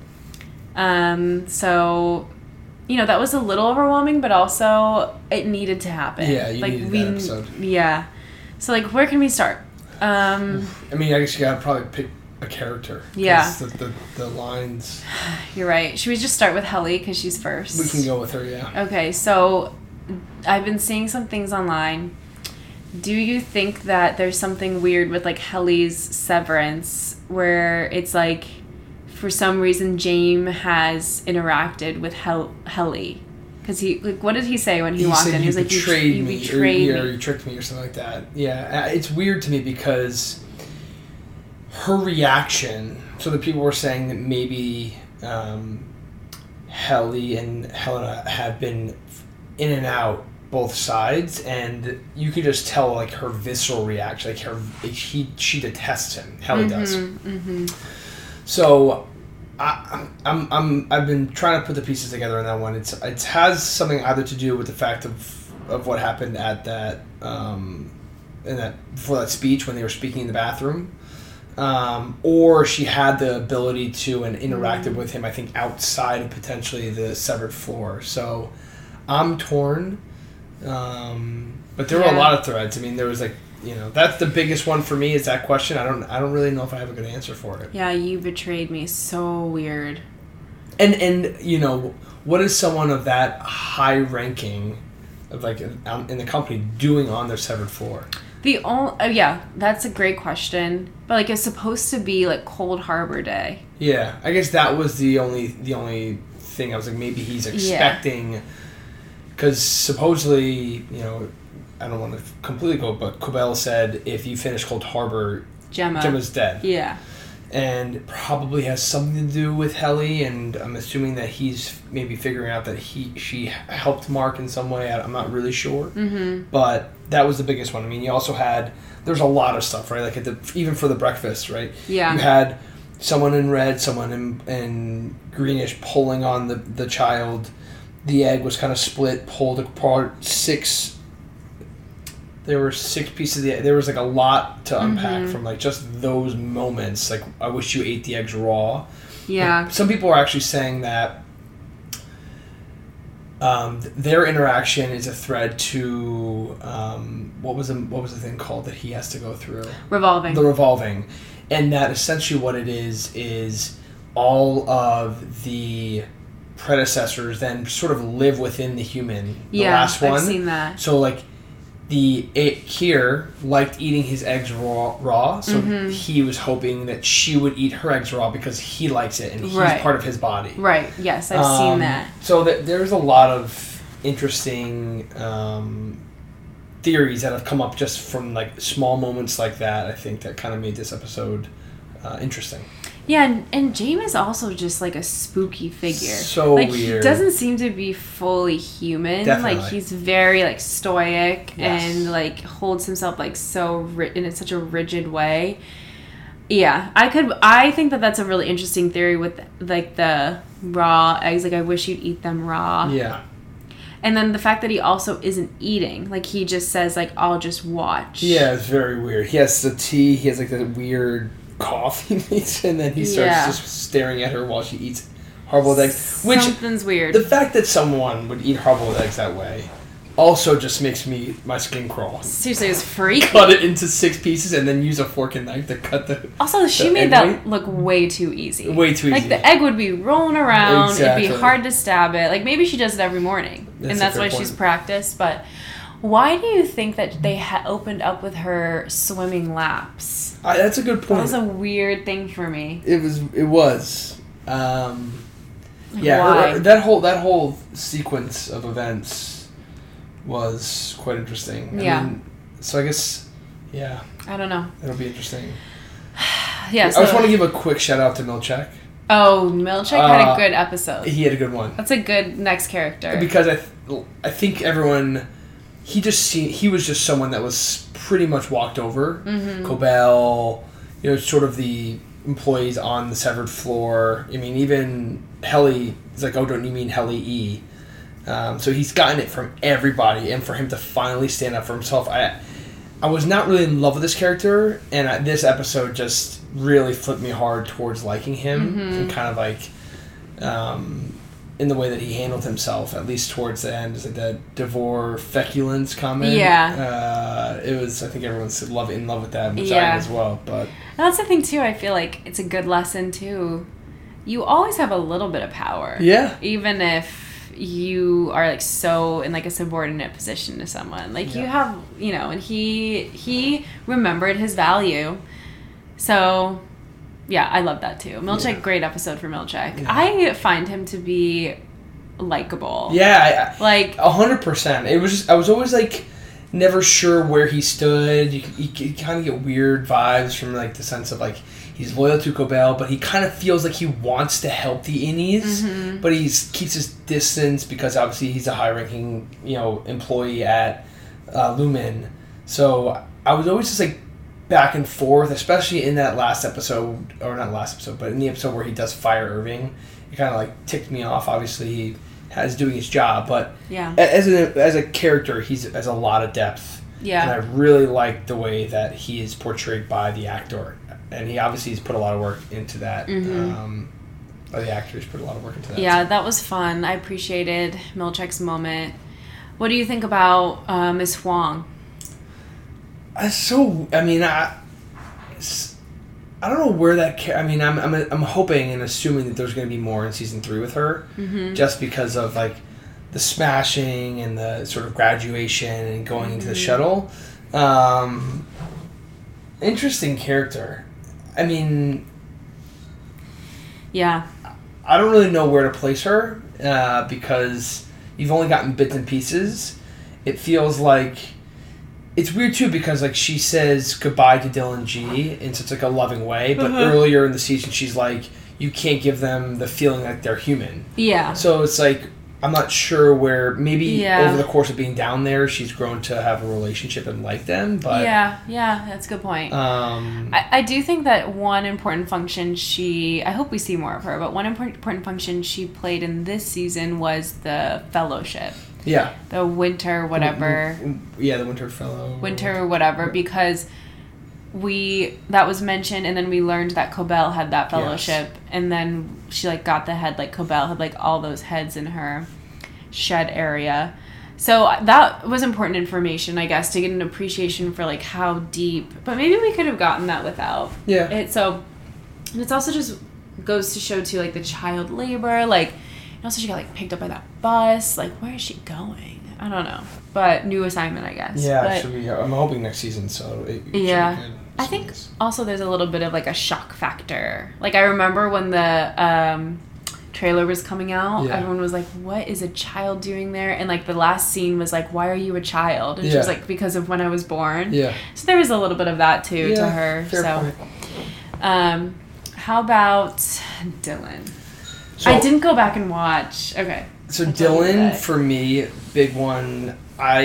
So, you know, that was a little overwhelming, but also it needed to happen. Yeah, you needed that episode. Yeah. So, like, where can we start? I mean, I guess you gotta probably pick a character. Yeah. The lines. You're right. Should we just start with Helly, because she's first? We can go with her, yeah. Okay, so I've been seeing some things online. Do you think that there's something weird with, like, Helly's severance, where it's like, for some reason, Jaime has interacted with Helly? Because he, like, what did he say when he walked in? He was like, you betrayed me. Or you tricked me, or something like that. Yeah, it's weird to me because her reaction, so the people were saying that maybe Helly and Helena have been in and out both sides, and you could just tell, like, her visceral reaction, like she detests him. Helly does. Mm-hmm. So I've been trying to put the pieces together on that one. It has something either to do with the fact of what happened at that before that speech when they were speaking in the bathroom, or she had the ability to and interacted with him, I think, outside of potentially the severed floor. So I'm torn, but there were a lot of threads. I mean, there was, like, you know, that's the biggest one for me is that question. I don't really know if I have a good answer for it. Yeah, you betrayed me. So weird. And you know, what is someone of that high ranking, of, like, in the company doing on their severed floor? That's a great question. But, like, it's supposed to be, like, Cold Harbor Day. Yeah, I guess that was the only thing. I was like, maybe he's expecting, because supposedly, you know, I don't want to completely go, but Cobell said if you finish Cold Harbor, Gemma's dead. Yeah. And probably has something to do with Helly, and I'm assuming that he's maybe figuring out that she helped Mark in some way. I'm not really sure. Mm-hmm. But that was the biggest one. I mean, you also had, there's a lot of stuff, right? Like even for the breakfast, right? Yeah. You had someone in red, someone in greenish pulling on the child. The egg was kind of split, pulled apart. There were 6 pieces of the egg. There was, like, a lot to unpack from, like, just those moments. Like, I wish you ate the eggs raw. Yeah. Like, some people are actually saying that their interaction is a thread to what was the thing called that he has to go through? Revolving. The revolving. And that essentially what it is all of the predecessors then sort of live within the human. The last one. I've seen that. So, like, Kier liked eating his eggs raw, so he was hoping that she would eat her eggs raw because he likes it and he's part of his body. Right. Yes, I've seen that. So there's a lot of interesting theories that have come up just from, like, small moments like that. I think that kind of made this episode interesting. Yeah, and Jaime is also just, like, a spooky figure. So like, weird. He doesn't seem to be fully human. Definitely. Like, he's very, like, stoic Yes. and, like, holds himself, like, in such a rigid way. Yeah, I think that that's a really interesting theory with, like, the raw eggs. Like, I wish you'd eat them raw. Yeah. And then the fact that he also isn't eating. Like, he just says, like, I'll just watch. Yeah, it's very weird. He has the tea. He has, like, that weird cough he makes, and then he starts just staring at her while she eats hard-boiled eggs. Which, something's weird. The fact that someone would eat hard-boiled eggs that way also just makes my skin crawl. Seriously, it was freaky. Cut it into 6 pieces and then use a fork and knife to cut the. Also, she made that look way too easy. Way too easy. Like, the egg would be rolling around. Exactly. It'd be hard to stab it. Like, maybe she does it every morning, and that's why she's practiced. But why do you think that they opened up with her swimming laps? That's a good point. That was a weird thing for me. It was. Why? That whole sequence of events was quite interesting. Yeah. I mean, so I guess, yeah. I don't know. It'll be interesting. Yeah. I just want to give a quick shout out to Milchek. Oh, Milchek had a good episode. He had a good one. That's a good next character. Because I think everyone, he was just someone that was pretty much walked over. Mm-hmm. Cobell, sort of the employees on the severed floor. I mean, even Helly is like, oh, don't you mean Helly E? So he's gotten it from everybody, and for him to finally stand up for himself, I was not really in love with this character, and this episode just really flipped me hard towards liking him, and kind of like in the way that he handled himself, at least towards the end. It's like the Devore feculence comment. Yeah. It was, I think everyone's in love with that, which I am as well. But that's the thing too. I feel like it's a good lesson too. You always have a little bit of power. Yeah. Even if you are like so in like a subordinate position to someone, like you have, and he remembered his value. So yeah, I love that too. Milchek, great episode for Milchek. Yeah. I find him to be likable. Yeah, like 100%. It was just, I was always like never sure where he stood. You kind of get weird vibes from like the sense of like he's loyal to Cobell, but he kind of feels like he wants to help the Innies, but he keeps his distance because obviously he's a high-ranking employee at Lumen. So I was always just like back and forth, especially in that last episode, or not last episode, but in the episode where he does fire Irving. It kind of like ticked me off. Obviously he is doing his job, but as a character, he has a lot of depth. Yeah. And I really like the way that he is portrayed by the actor. And he obviously has put a lot of work into that. The actors put a lot of work into that. Yeah, that was fun. I appreciated Milchek's moment. What do you think about Miss Huang? I don't know where that. I'm hoping and assuming that there's going to be more in season 3 with her, just because of like the smashing and the sort of graduation and going into the shuttle. Interesting character. I mean, yeah, I don't really know where to place her because you've only gotten bits and pieces. It feels like it's weird too because like she says goodbye to Dylan G in such like a loving way, but earlier in the season she's like, you can't give them the feeling like they're human. Yeah. So it's like I'm not sure where maybe over the course of being down there she's grown to have a relationship and like them, but yeah, that's a good point. I do think that one important function I hope we see more of her, but one important function she played in this season was the fellowship. Yeah. The winter whatever. Yeah, the winter fellow. Winter whatever, because that was mentioned, and then we learned that Cobell had that fellowship, and then she like got the head, like Cobell had like all those heads in her shed area. So that was important information, I guess, to get an appreciation for like how deep, but maybe we could have gotten that without it. So it's also just goes to show too, like the child labor, like also she got like picked up by that bus, like where is she going? I don't know, but new assignment, I guess. I'm hoping next season, so it should be good. I think also there's a little bit of like a shock factor. Like I remember when the trailer was coming out, everyone was like, what is a child doing there? And like the last scene was like, why are you a child? And she was like, because of when I was born. So there was a little bit of that too to her. Fair point. How about Dylan? So, I didn't go back and watch. Okay. So Dylan, for me, big one,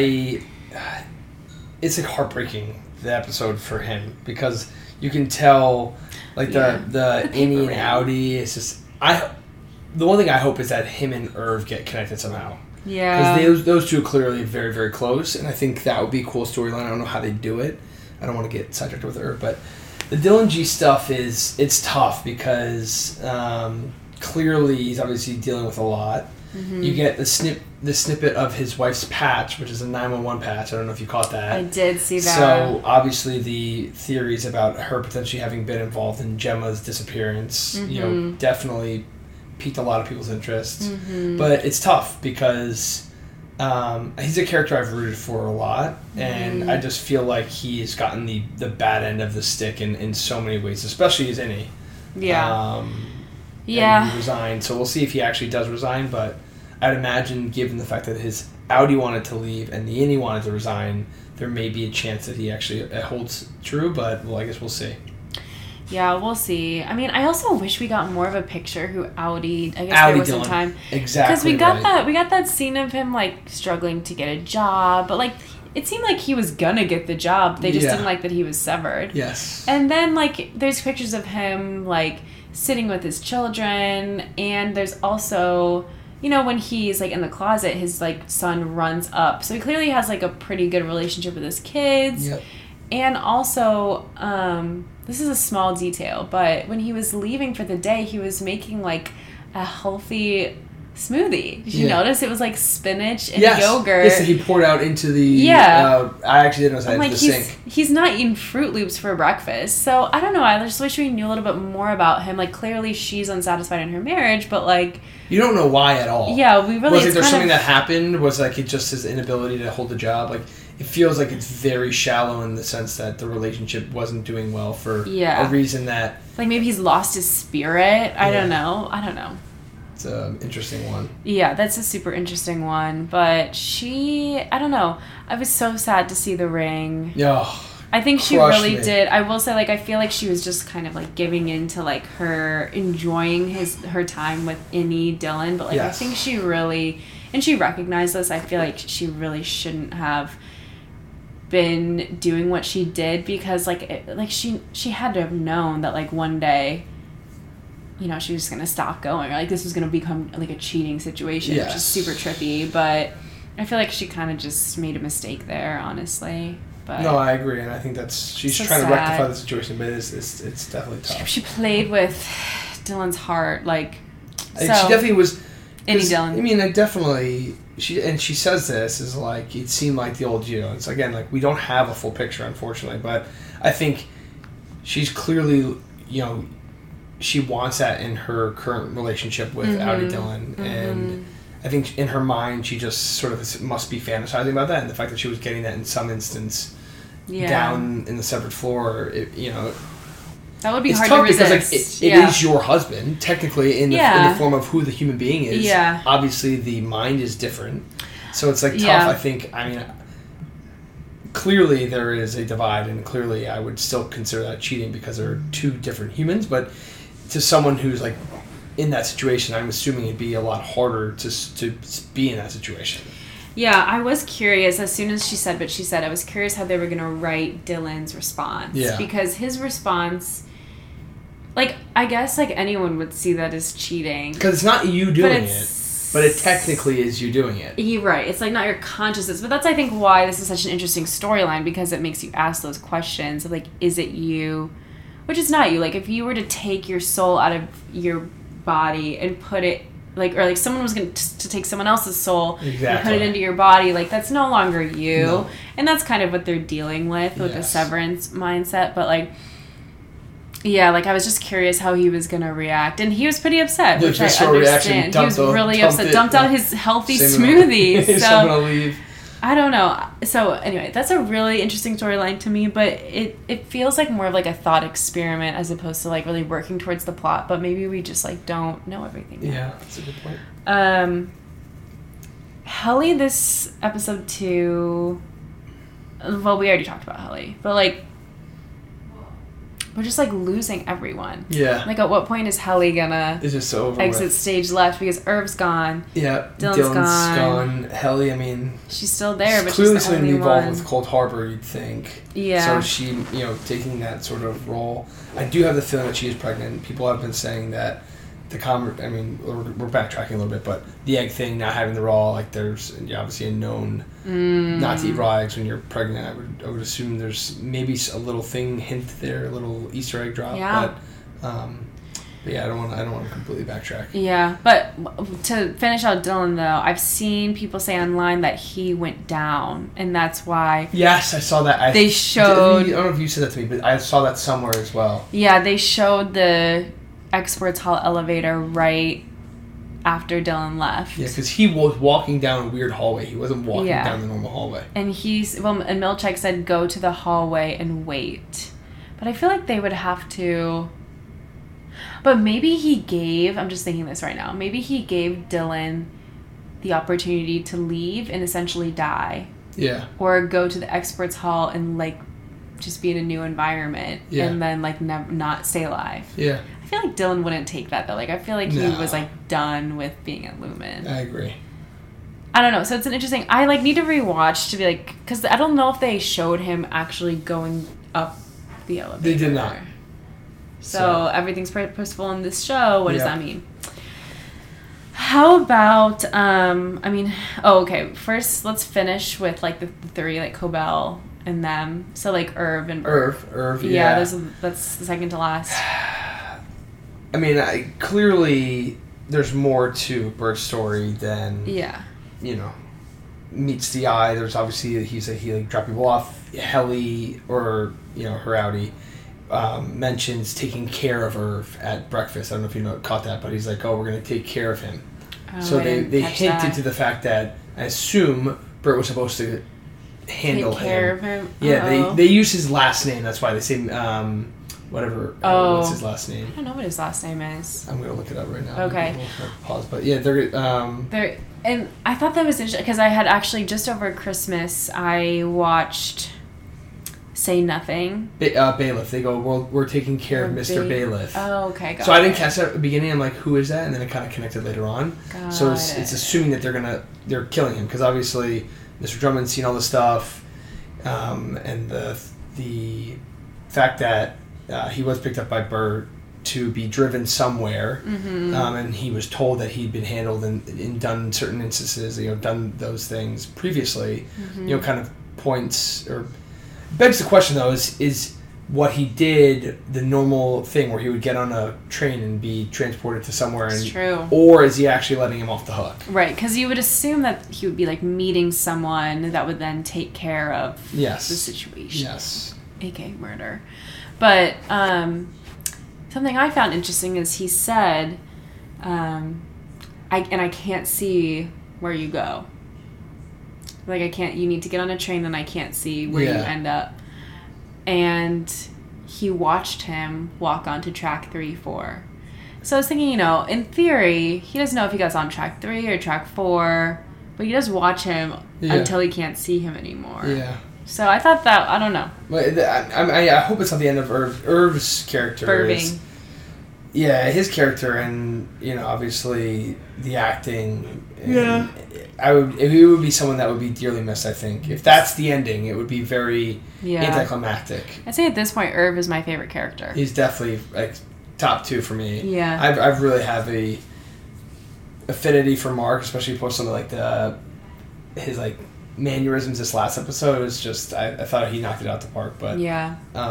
it's like heartbreaking, the episode for him, because you can tell like the Innie and Audi, it's just the one thing I hope is that him and Irv get connected somehow. Yeah. Because those two are clearly very, very close, and I think that would be a cool storyline. I don't know how they do it. I don't want to get sidetracked with Irv, but the Dylan G stuff it's tough because clearly he's obviously dealing with a lot. You get the snippet of his wife's patch, which is a 911 patch. I don't know if you caught that. I did see that. So obviously the theories about her potentially having been involved in Gemma's disappearance, definitely piqued a lot of people's interest. But it's tough because he's a character I've rooted for a lot, and I just feel like he's gotten the bad end of the stick in so many ways, especially as Innie. And he resigned, so we'll see if he actually does resign, but I'd imagine, given the fact that his Audi wanted to leave and the Innie wanted to resign, there may be a chance that he actually holds true, but I guess we'll see. Yeah, we'll see. I mean, I also wish we got more of a picture who Audi. I guess Audi there wasn't Dillon. time. Exactly. Because we got that scene of him like struggling to get a job, but like it seemed like he was gonna get the job. They just didn't like that he was severed. Yes. And then like there's pictures of him like sitting with his children, and there's also, you know, when he's like in the closet, his like son runs up, so he clearly has like a pretty good relationship with his kids. Yep. And also, this is a small detail, but when he was leaving for the day, he was making like a healthy smoothie. Did you notice it was like spinach and yogurt? Yes, that he poured out into the. Yeah. I actually didn't notice that into the sink. He's not eating Fruit Loops for breakfast, so I don't know. I just wish we knew a little bit more about him. Like clearly, she's unsatisfied in her marriage, but like you don't know why at all. Yeah, we really. Was it there's something that happened? Was like it just his inability to hold the job? Like it feels like it's very shallow in the sense that the relationship wasn't doing well for a reason that. Like maybe he's lost his spirit. I don't know. It's an interesting one. Yeah, that's a super interesting one. But I don't know. I was so sad to see the ring. Yeah. I think she really did. I will say, like, I feel like she was just kind of, like, giving into, like, her enjoying her time with Dillon. But, like, I think she really, and she recognized this, I feel like she really shouldn't have been doing what she did because, like, she had to have known that, like, one day, you know, she was just going to stop going. Or, like, this was going to become, like, a cheating situation, which is super trippy. But I feel like she kind of just made a mistake there, honestly. But no, I agree, and I think she's so trying sad. to rectify the situation, but it's definitely tough. She played with Dillon's heart, like. She definitely was. Dillon. I mean, like definitely. She says this is like it seemed like the old you. It's again like we don't have a full picture, unfortunately, but I think she's clearly, you know, she wants that in her current relationship with Audi Dillon, and I think in her mind she just sort of must be fantasizing about that, and the fact that she was getting that in some instance down in the severed floor, you know. That would be hard to resist. Because like, it is your husband, technically, in the form of who the human being is. Yeah. Obviously, the mind is different. So it's like tough, I think. I mean, clearly there is a divide, and clearly I would still consider that cheating because they're two different humans. But to someone who's like in that situation, I'm assuming it'd be a lot harder to be in that situation. Yeah, I was curious as soon as she said what she said. I was curious how they were going to write Dillon's response. Yeah. Because his response, like, I guess, like, anyone would see that as cheating. Because it's not you doing it, but it technically is you doing it. You're right. It's, like, not your consciousness. But that's, I think, why this is such an interesting storyline, because it makes you ask those questions of, like, is it you? Which is not you. Like, if you were to take your soul out of your body and put it, like, or like someone was going to take someone else's soul and put it into your body, like, that's no longer you. No. And that's kind of what they're dealing with the severance mindset. But, like, yeah, like, I was just curious how he was going to react. And he was pretty upset, which I understand. He was really upset. Dumped out his healthy smoothie. So I'm going to leave. I don't know. So, anyway, that's a really interesting storyline to me, but it feels like more of, like, a thought experiment as opposed to, like, really working towards the plot, but maybe we just, like, don't know everything yet. Yeah, that's a good point. Helly, this episode 2, well, we already talked about Helly, but, like, we're just, like, losing everyone. Yeah. Like, at what point is Helly gonna exit stage left? Because Irv's gone. Yeah. Dylan's gone. Helly, I mean... She's still there, but clearly she's the only involved one. with Cold Harbor, you'd think. Yeah. So she, you know, taking that sort of role. I do have the feeling that she is pregnant. People have been saying that I mean, we're backtracking a little bit, but the egg thing, not having the raw, like, there's obviously a known not to eat raw eggs when you're pregnant. I would assume there's maybe a little hint there, a little Easter egg drop. Yeah. But yeah, I don't want to completely backtrack. Yeah, but to finish out Dillon, though, I've seen people say online that he went down, and that's why. Yes, I saw that. They showed. I don't know if you said that to me, but I saw that somewhere as well. Yeah, they showed the Exports Hall elevator right after Dillon left. Yeah, because he was walking down a weird hallway. He wasn't walking down the normal hallway. And and Milchek said go to the hallway and wait. But I feel like they would have to. But maybe I'm just thinking this right now, maybe he gave Dillon the opportunity to leave and essentially die. Yeah. Or go to the Experts Hall and, like, just be in a new environment Yeah. and then like not stay alive. Yeah. I feel like Dylan wouldn't take that though. Like I feel like he was like done with being at Lumen. I agree. I don't know. So it's an interesting. I like need to rewatch to be like, because I don't know if they showed him actually going up the elevator. They did not. So everything's purposeful in this show. What does that mean? How about okay. First, let's finish with like the three, like Cobell and them. So like Irv and Bert. Irv. Yeah, that's the second to last. I mean, clearly there's more to Bert's story than meets the eye. There's obviously he like dropped people off. Helly or Harrowdy mentions taking care of Irv at breakfast. I don't know if you caught that, but he's like, "Oh, we're gonna take care of him." So they hinted to the fact that I assume Bert was supposed to handle take care of him. Yeah, they use his last name. That's why they say whatever. What's his last name? I don't know what his last name is. I'm gonna look it up right now. Okay. We'll pause, but yeah, they're and I thought that was interesting because I had actually just over Christmas I watched Say Nothing. Bailiff. They go, well, we're taking care of Mr. Bailiff. Oh, okay. Got so I didn't catch that at the beginning. I'm like, who is that? And then it kind of connected later on. So it's assuming that they're killing him because obviously Mr. Drummond's seen all this stuff, and the fact that he was picked up by Bert to be driven somewhere, and he was told that he'd been handled and done certain instances, done those things previously, kind of points or begs the question though is what he did the normal thing where he would get on a train and be transported to somewhere, or is he actually letting him off the hook? Right, because you would assume that he would be like meeting someone that would then take care of the situation. Yes. aka murder. But something I found interesting is he said, I can't see where you go. Like you need to get on a train and I can't see where you end up. And he watched him walk onto track 3-4. So I was thinking, in theory, he doesn't know if he goes on track 3 or track 4, but he does watch him until he can't see him anymore. Yeah. So I thought that, I don't know. But I hope it's not the end of Irv's character. Irving. His character and, obviously the acting. He would be someone that would be dearly missed, I think. If that's the ending, it would be very anticlimactic. I'd say at this point, Irv is my favorite character. He's definitely, top 2 for me. Yeah. I've really have a affinity for Mark, especially post some of, his, mannerisms this last episode. It was just, I thought he knocked it out the park, but... Yeah.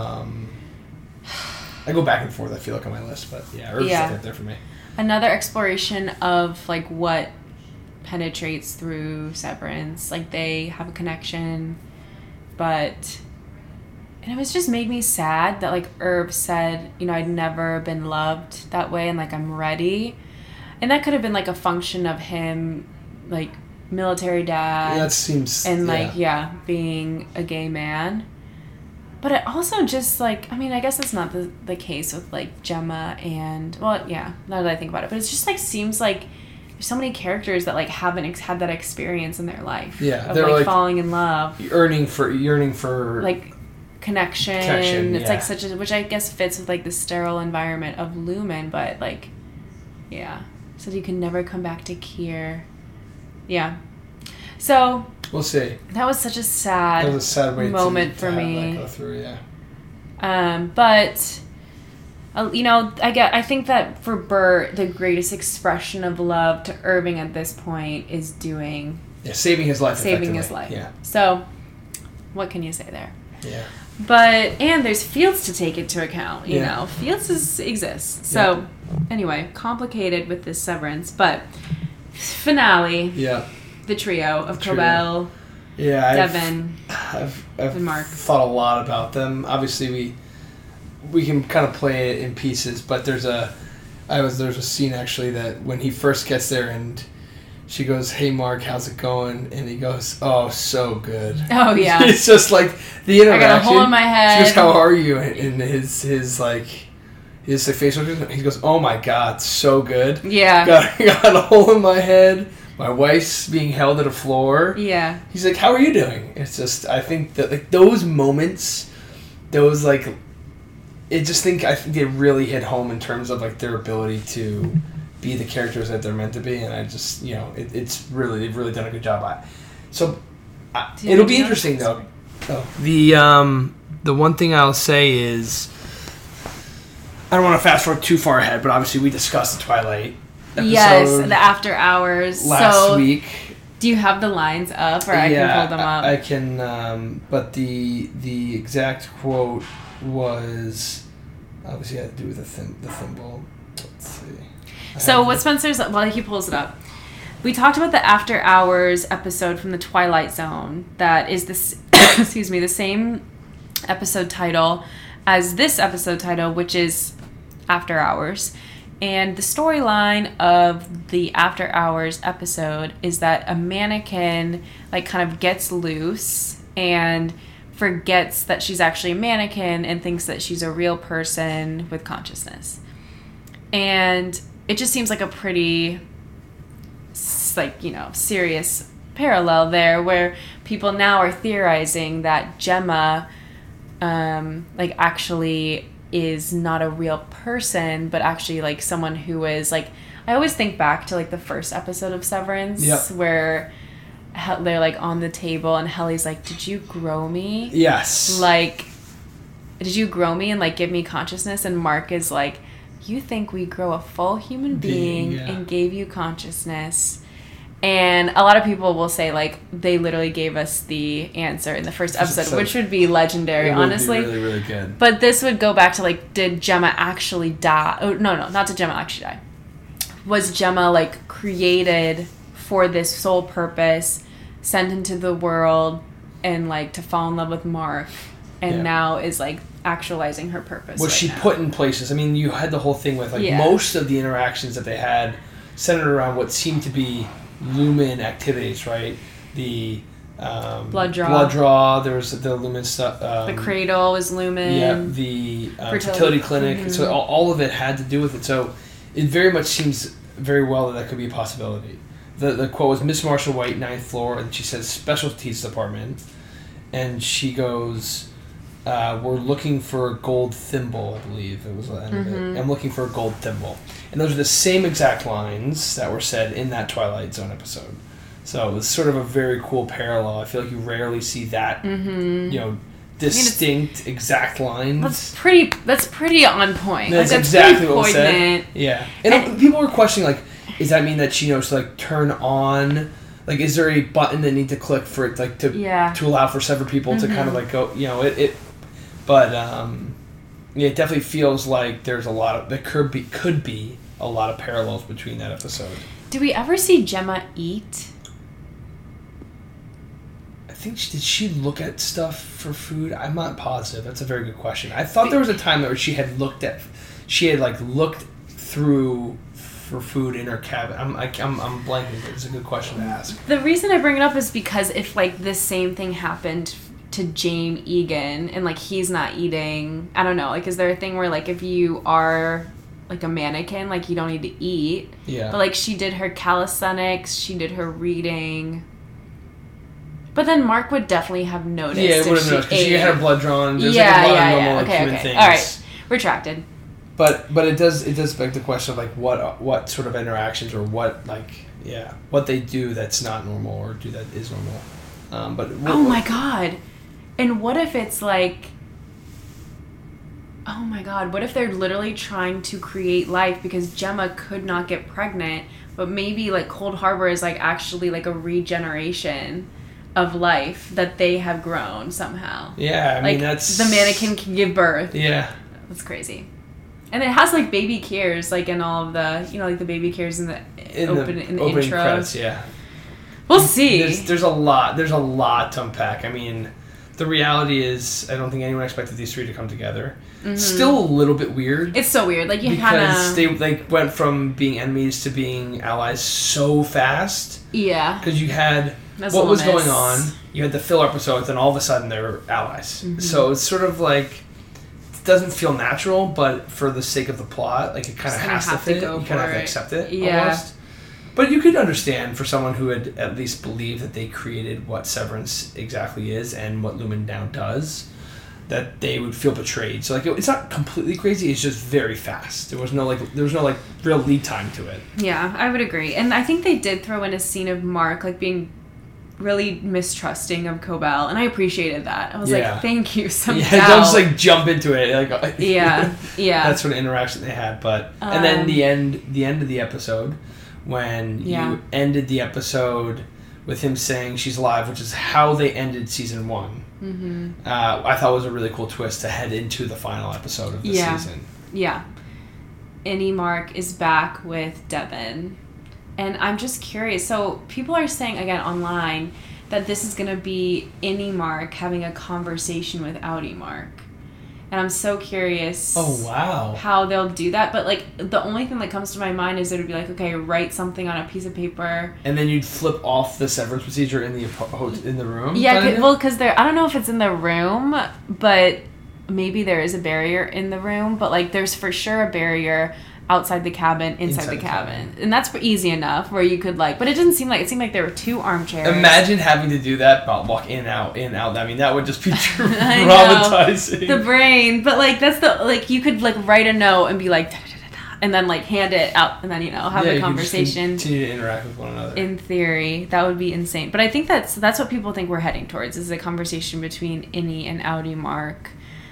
I go back and forth, I feel like, on my list, but Irv's right there for me. Another exploration of, what penetrates through Severance. They have a connection, but... And it was just made me sad that, Irv said, I'd never been loved that way, and, I'm ready. And that could have been, a function of him, military dad. Yeah, that seems... And, being a gay man. But it also just, I guess that's not the case with, Gemma and... Well, yeah, now that I think about it. But it just, seems like there's so many characters that, haven't had that experience in their life. Yeah. Of, they're, falling in love. Yearning for... Connection. It's, such a... Which I guess fits with, the sterile environment of Lumen. But, yeah. So you can never come back to Kier. Yeah. So... We'll see. That was such a sad, moment for me. Go through, but I think that for Bert, the greatest expression of love to Irving at this point is saving his life. Yeah. So, what can you say there? Yeah. And there's Fields to take into account. You know, Fields exists. So, anyway, complicated with this Severance, but finale. Yeah. The trio of Cobell, Devin, and Mark. I've thought a lot about them. Obviously, we can kind of play it in pieces, but there's a scene actually that when he first gets there and she goes, "Hey Mark, how's it going?" and he goes, "Oh, so good." Oh yeah. It's just the interaction. I got a hole in my head. She goes, "How are you?" And his facial. He goes, "Oh my God, so good." Yeah. Got a hole in my head. My wife's being held to the floor. Yeah. He's like, "How are you doing?" It's just, I think that those moments those like, I think they really hit home in terms of like their ability to be the characters that they're meant to be, and I just they've really done a good job. It'll be interesting though. The one thing I'll say is, I don't want to fast forward too far ahead, but obviously we discussed the Twilight episode. Yes, the After Hours last week. Do you have the lines up, or I can pull them up? I can. But the exact quote was obviously had to do with the thimble. Let's see. So what Spencer's while he pulls it up, we talked about the After Hours episode from the Twilight Zone. That is this, excuse me, the same episode title as this episode title, which is After Hours. And the storyline of the After Hours episode is that a mannequin like kind of gets loose and forgets that she's actually a mannequin and thinks that she's a real person with consciousness. And it just seems like a pretty serious parallel there, where people now are theorizing that Gemma actually is not a real person, but actually like someone who is like, I always think back to like the first episode of Severance, where they're like on the table and Helly's like, did you grow me? Yes. Like, did you grow me and like give me consciousness? And Mark is like, you think we grow a full human being and gave you consciousness? And a lot of people will say, like, they literally gave us the answer in the first episode, which would be legendary, honestly. Be really, really good. But this would go back to, like, did Gemma actually die? Oh, no, not did Gemma actually die. Was Gemma, like, created for this sole purpose, sent into the world, and, like, to fall in love with Mark, and now is, like, actualizing her purpose? What she put in places. I mean, you had the whole thing with, like, most of the interactions that they had centered around what seemed to be Lumen activities, right? The blood draw. There was the Lumen stuff. The cradle was Lumen. Yeah, the fertility clinic. Mm-hmm. So all of it had to do with it. So it very much seems very well that could be a possibility. The quote was Miss Marshall White, 9th floor, and she says specialties department, and she goes, we're looking for a gold thimble, I believe it was the end of it. I'm looking for a gold thimble. And those are the same exact lines that were said in that Twilight Zone episode. So it was sort of a very cool parallel. I feel like you rarely see that, distinct exact lines. That's pretty on point. That's exactly what was said. Yeah. And people were questioning, like, does that mean that she knows to, like, turn on... Like, is there a button that need to click for it, like, to allow for several people to kind of, like, go, But it definitely feels like there's a lot of... There could be a lot of parallels between that episode. Do we ever see Gemma eat? I think did she look at stuff for food? I'm not positive. That's a very good question. I thought there was a time where she had looked through for food in her cabin. I'm blanking, but it's a good question to ask. The reason I bring it up is because if, like, this same thing happened to James Egan and, like, he's not eating, I don't know, like, is there a thing where, like, if you are, like, a mannequin, like, you don't need to eat? Yeah. But, like, she did her calisthenics, she did her reading. But then Mark would definitely have noticed. Yeah, it would have noticed, because she had her blood drawn. There's, like, a lot of normal human things. All right, retracted. But it does beg the question of, like, what sort of interactions or what they do that's not normal or do that is normal. Oh my god. And what if it's like, oh my god, what if they're literally trying to create life because Gemma could not get pregnant, but maybe, like, Cold Harbor is, like, actually, like, a regeneration of life that they have grown somehow. Yeah, I mean, that's... the mannequin can give birth. Yeah. That's crazy. And it has, like, baby Kiers, like, in all of the, like, the baby Kiers in the opening intro. Credits, yeah. We'll see. There's a lot to unpack. I mean, the reality is, I don't think anyone expected these three to come together. Mm-hmm. Still a little bit weird. It's so weird. Like, you because they, like, went from being enemies to being allies so fast. Yeah. Because you had what was going on. You had the filler episodes, and all of a sudden they were allies. Mm-hmm. So it's sort of like... doesn't feel natural, but for the sake of the plot, like, it kind of has to fit. You kind of have to accept it, almost. But you could understand for someone who had at least believed that they created what Severance exactly is and what Lumen now does. that they would feel betrayed. So like it's not completely crazy. It's just very fast. There was no real lead time to it. Yeah, I would agree. And I think they did throw in a scene of Mark like being really mistrusting of Cobell, and I appreciated that. I was like, thank you. Some doubt. Don't just like jump into it. Like yeah. That's what interaction they had. But and then the end of the episode when you ended the episode with him saying she's alive, which is how they ended season 1. Mm-hmm. I thought it was a really cool twist to head into the final episode of the season. Yeah. Innie Mark is back with Devin. And I'm just curious. So people are saying, again, online, that this is going to be Innie Mark having a conversation with Outie Mark. And I'm so curious how they'll do that. But, like, the only thing that comes to my mind is it would be like, okay, write something on a piece of paper. And then you'd flip off the severance procedure in the room? Yeah, well, because I don't know if it's in the room, but maybe there is a barrier in the room. But, like, there's for sure a barrier outside the cabin, inside the cabin. And that's easy enough where you could, like... But it seemed like there were 2 armchairs. Imagine having to do that, walk in, out. I mean, that would just be traumatizing. The brain. But, like, that's the... Like, you could, like, write a note and be like... And then, like, hand it out and then, have a conversation. Continue to interact with one another. In theory. That would be insane. But I think that's what people think we're heading towards, is a conversation between Innie and Outie Mark.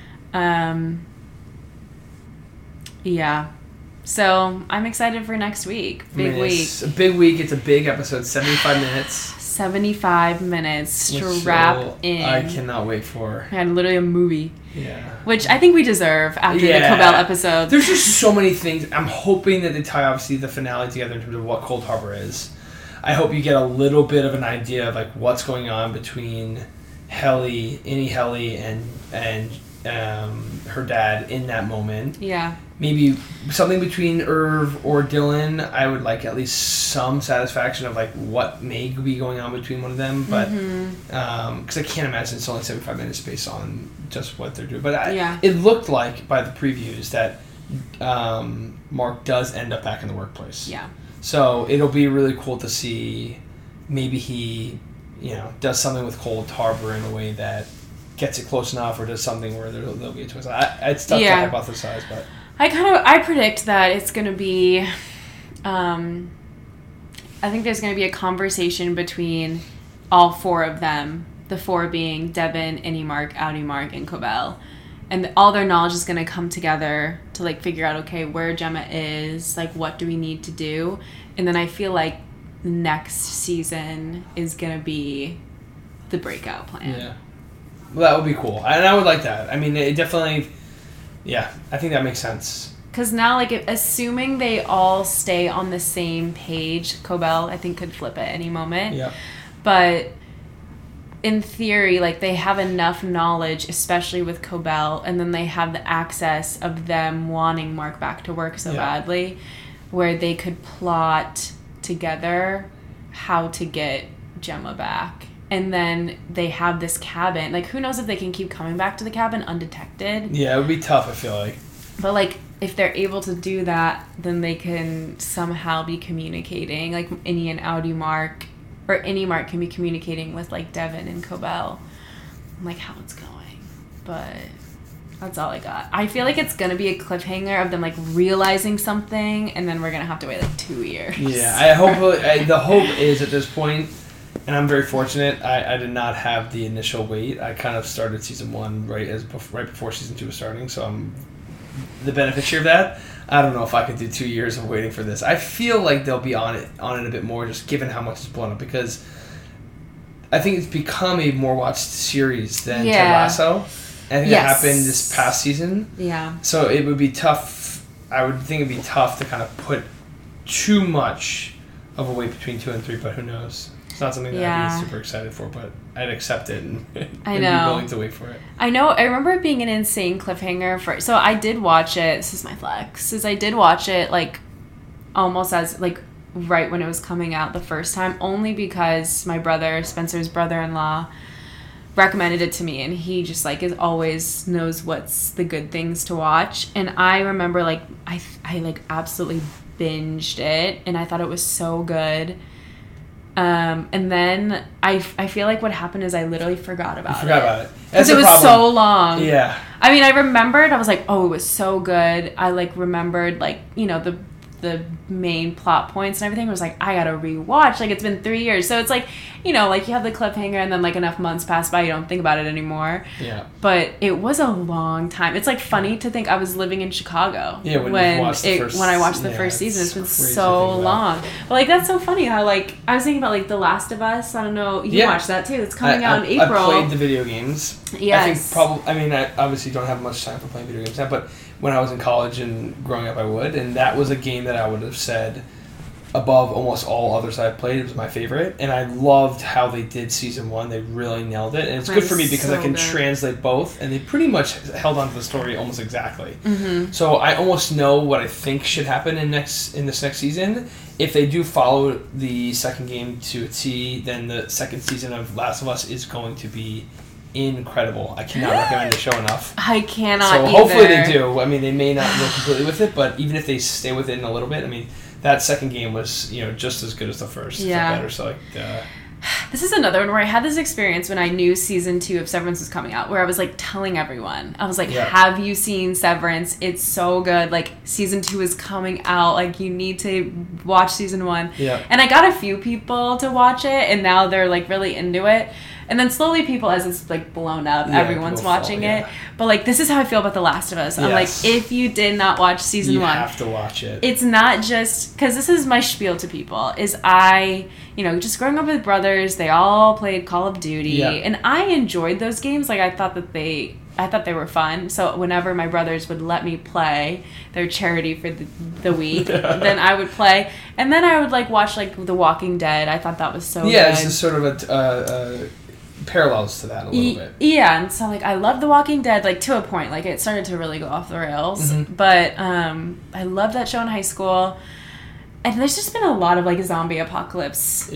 Yeah. So, I'm excited for next week. Big week. It's a big week. It's a big episode. 75 minutes. 75 minutes. Strap in. I cannot wait for. And literally a movie. Yeah. Which I think we deserve after the Cobell episode. There's just so many things. I'm hoping that they tie, obviously, the finale together in terms of what Cold Harbor is. I hope you get a little bit of an idea of, like, what's going on between Innie Helly, and her dad in that moment. Yeah. Maybe something between Irv or Dylan. I would like at least some satisfaction of like what may be going on between one of them, but because I can't imagine it's only 75 minutes based on just what they're doing. But it looked like by the previews that Mark does end up back in the workplace. Yeah. So it'll be really cool to see. Maybe he, does something with Cold Harbor in a way that gets it close enough, or does something where there'll be a twist. It's tough to hypothesize, but. I predict that it's going to be, I think there's going to be a conversation between all 4 of them, the 4 being Devin, Innie Mark, Outie Mark, and Cobell. And all their knowledge is going to come together to, like, figure out, okay, where Gemma is, like, what do we need to do? And then I feel like next season is going to be the breakout plan. Yeah. Well, that would be cool. And I would like that. I mean, it definitely... Yeah, I think that makes sense. Because now, like, assuming they all stay on the same page, Cobell, I think, could flip at any moment. Yeah. But in theory, like, they have enough knowledge, especially with Cobell, and then they have the access of them wanting Mark back to work so badly, where they could plot together how to get Gemma back. And then they have this cabin. Like, who knows if they can keep coming back to the cabin undetected? Yeah, it would be tough, I feel like. But, like, if they're able to do that, then they can somehow be communicating. Like, Innie and Outie Mark, or Innie Mark can be communicating with, like, Devin and Cobell. Like, how it's going. But that's all I got. I feel like it's going to be a cliffhanger of them, like, realizing something, and then we're going to have to wait, like, 2 years. Yeah, I hope... the hope is, at this point... And I'm very fortunate. I did not have the initial wait. I kind of started season 1 right before season 2 was starting, so I'm the beneficiary of that. I don't know if I could do 2 years of waiting for this. I feel like they'll be on it a bit more, just given how much it's blown up, because I think it's become a more watched series than Ted Lasso. I think that happened this past season. Yeah. So it would be tough. I would think it'd be tough to kind of put too much of a wait between 2 and 3, but who knows? It's not something that I'd be super excited for, but I'd accept it and be willing to wait for it. I know. I remember it being an insane cliffhanger. So I did watch it. This is my flex. I did watch it, like, almost as, like, right when it was coming out the first time, only because my brother, Spencer's brother-in-law, recommended it to me, and he just, like, always knows what's the good things to watch. And I remember, like, I like, absolutely binged it, and I thought it was so good. And then I feel like what happened is I literally forgot about it. And Because it was so long. Yeah. I mean, I remembered, I was like, oh, it was so good. I, like, remembered, like, you know, the main plot points and everything. I was like, I gotta rewatch. Like, it's been 3 years. So it's like, you know, like, you have the cliffhanger and then, like, enough months pass by, you don't think about it anymore. Yeah. But it was a long time. It's, like, funny to think I was living in Chicago. Yeah, when I watched the first season. It's been so long. But, like, that's so funny how, like, I was thinking about, like, The Last of Us. I don't know. You watched that, too. It's coming out in April. I played the video games. Yes. I obviously don't have much time for playing video games now, but when I was in college and growing up, I would. And that was a game that I would have said above almost all others I've played. It was my favorite. And I loved how they did season 1. They really nailed it. And it's good for me because I can translate both. And they pretty much held on to the story almost exactly. Mm-hmm. So I almost know what I think should happen in this next season. If they do follow the second game to a T, then the second season of Last of Us is going to be incredible. I cannot recommend the show enough. I cannot So either. hopefully they do. I mean, they may not go completely with it, but even if they stay with it in a little bit, I mean, that second game was, you know, just as good as the first. Yeah. Better. So like, this is another one where I had this experience when I knew season 2 of Severance was coming out, where I was like telling everyone, I was like, have you seen Severance? It's so good. Like, season 2 is coming out. Like, you need to watch season 1. Yeah. And I got a few people to watch it, and now they're like really into it. And then slowly people, as it's like blown up, everyone's watching it. But like, this is how I feel about The Last of Us. I'm like, if you did not watch season 1, you have to watch it. It's not just, because this is my spiel to people, is I, you know, just growing up with brothers, they all played Call of Duty, and I enjoyed those games. Like, I thought they were fun. So whenever my brothers would let me play their charity for the week, then I would play. And then I would like watch like The Walking Dead. I thought that was so good. Yeah, this is sort of a parallels to that a little bit. Yeah, and so like I love The Walking Dead, like to a point. Like it started to really go off the rails. Mm-hmm. But I loved that show in high school. And there's just been a lot of like zombie apocalypse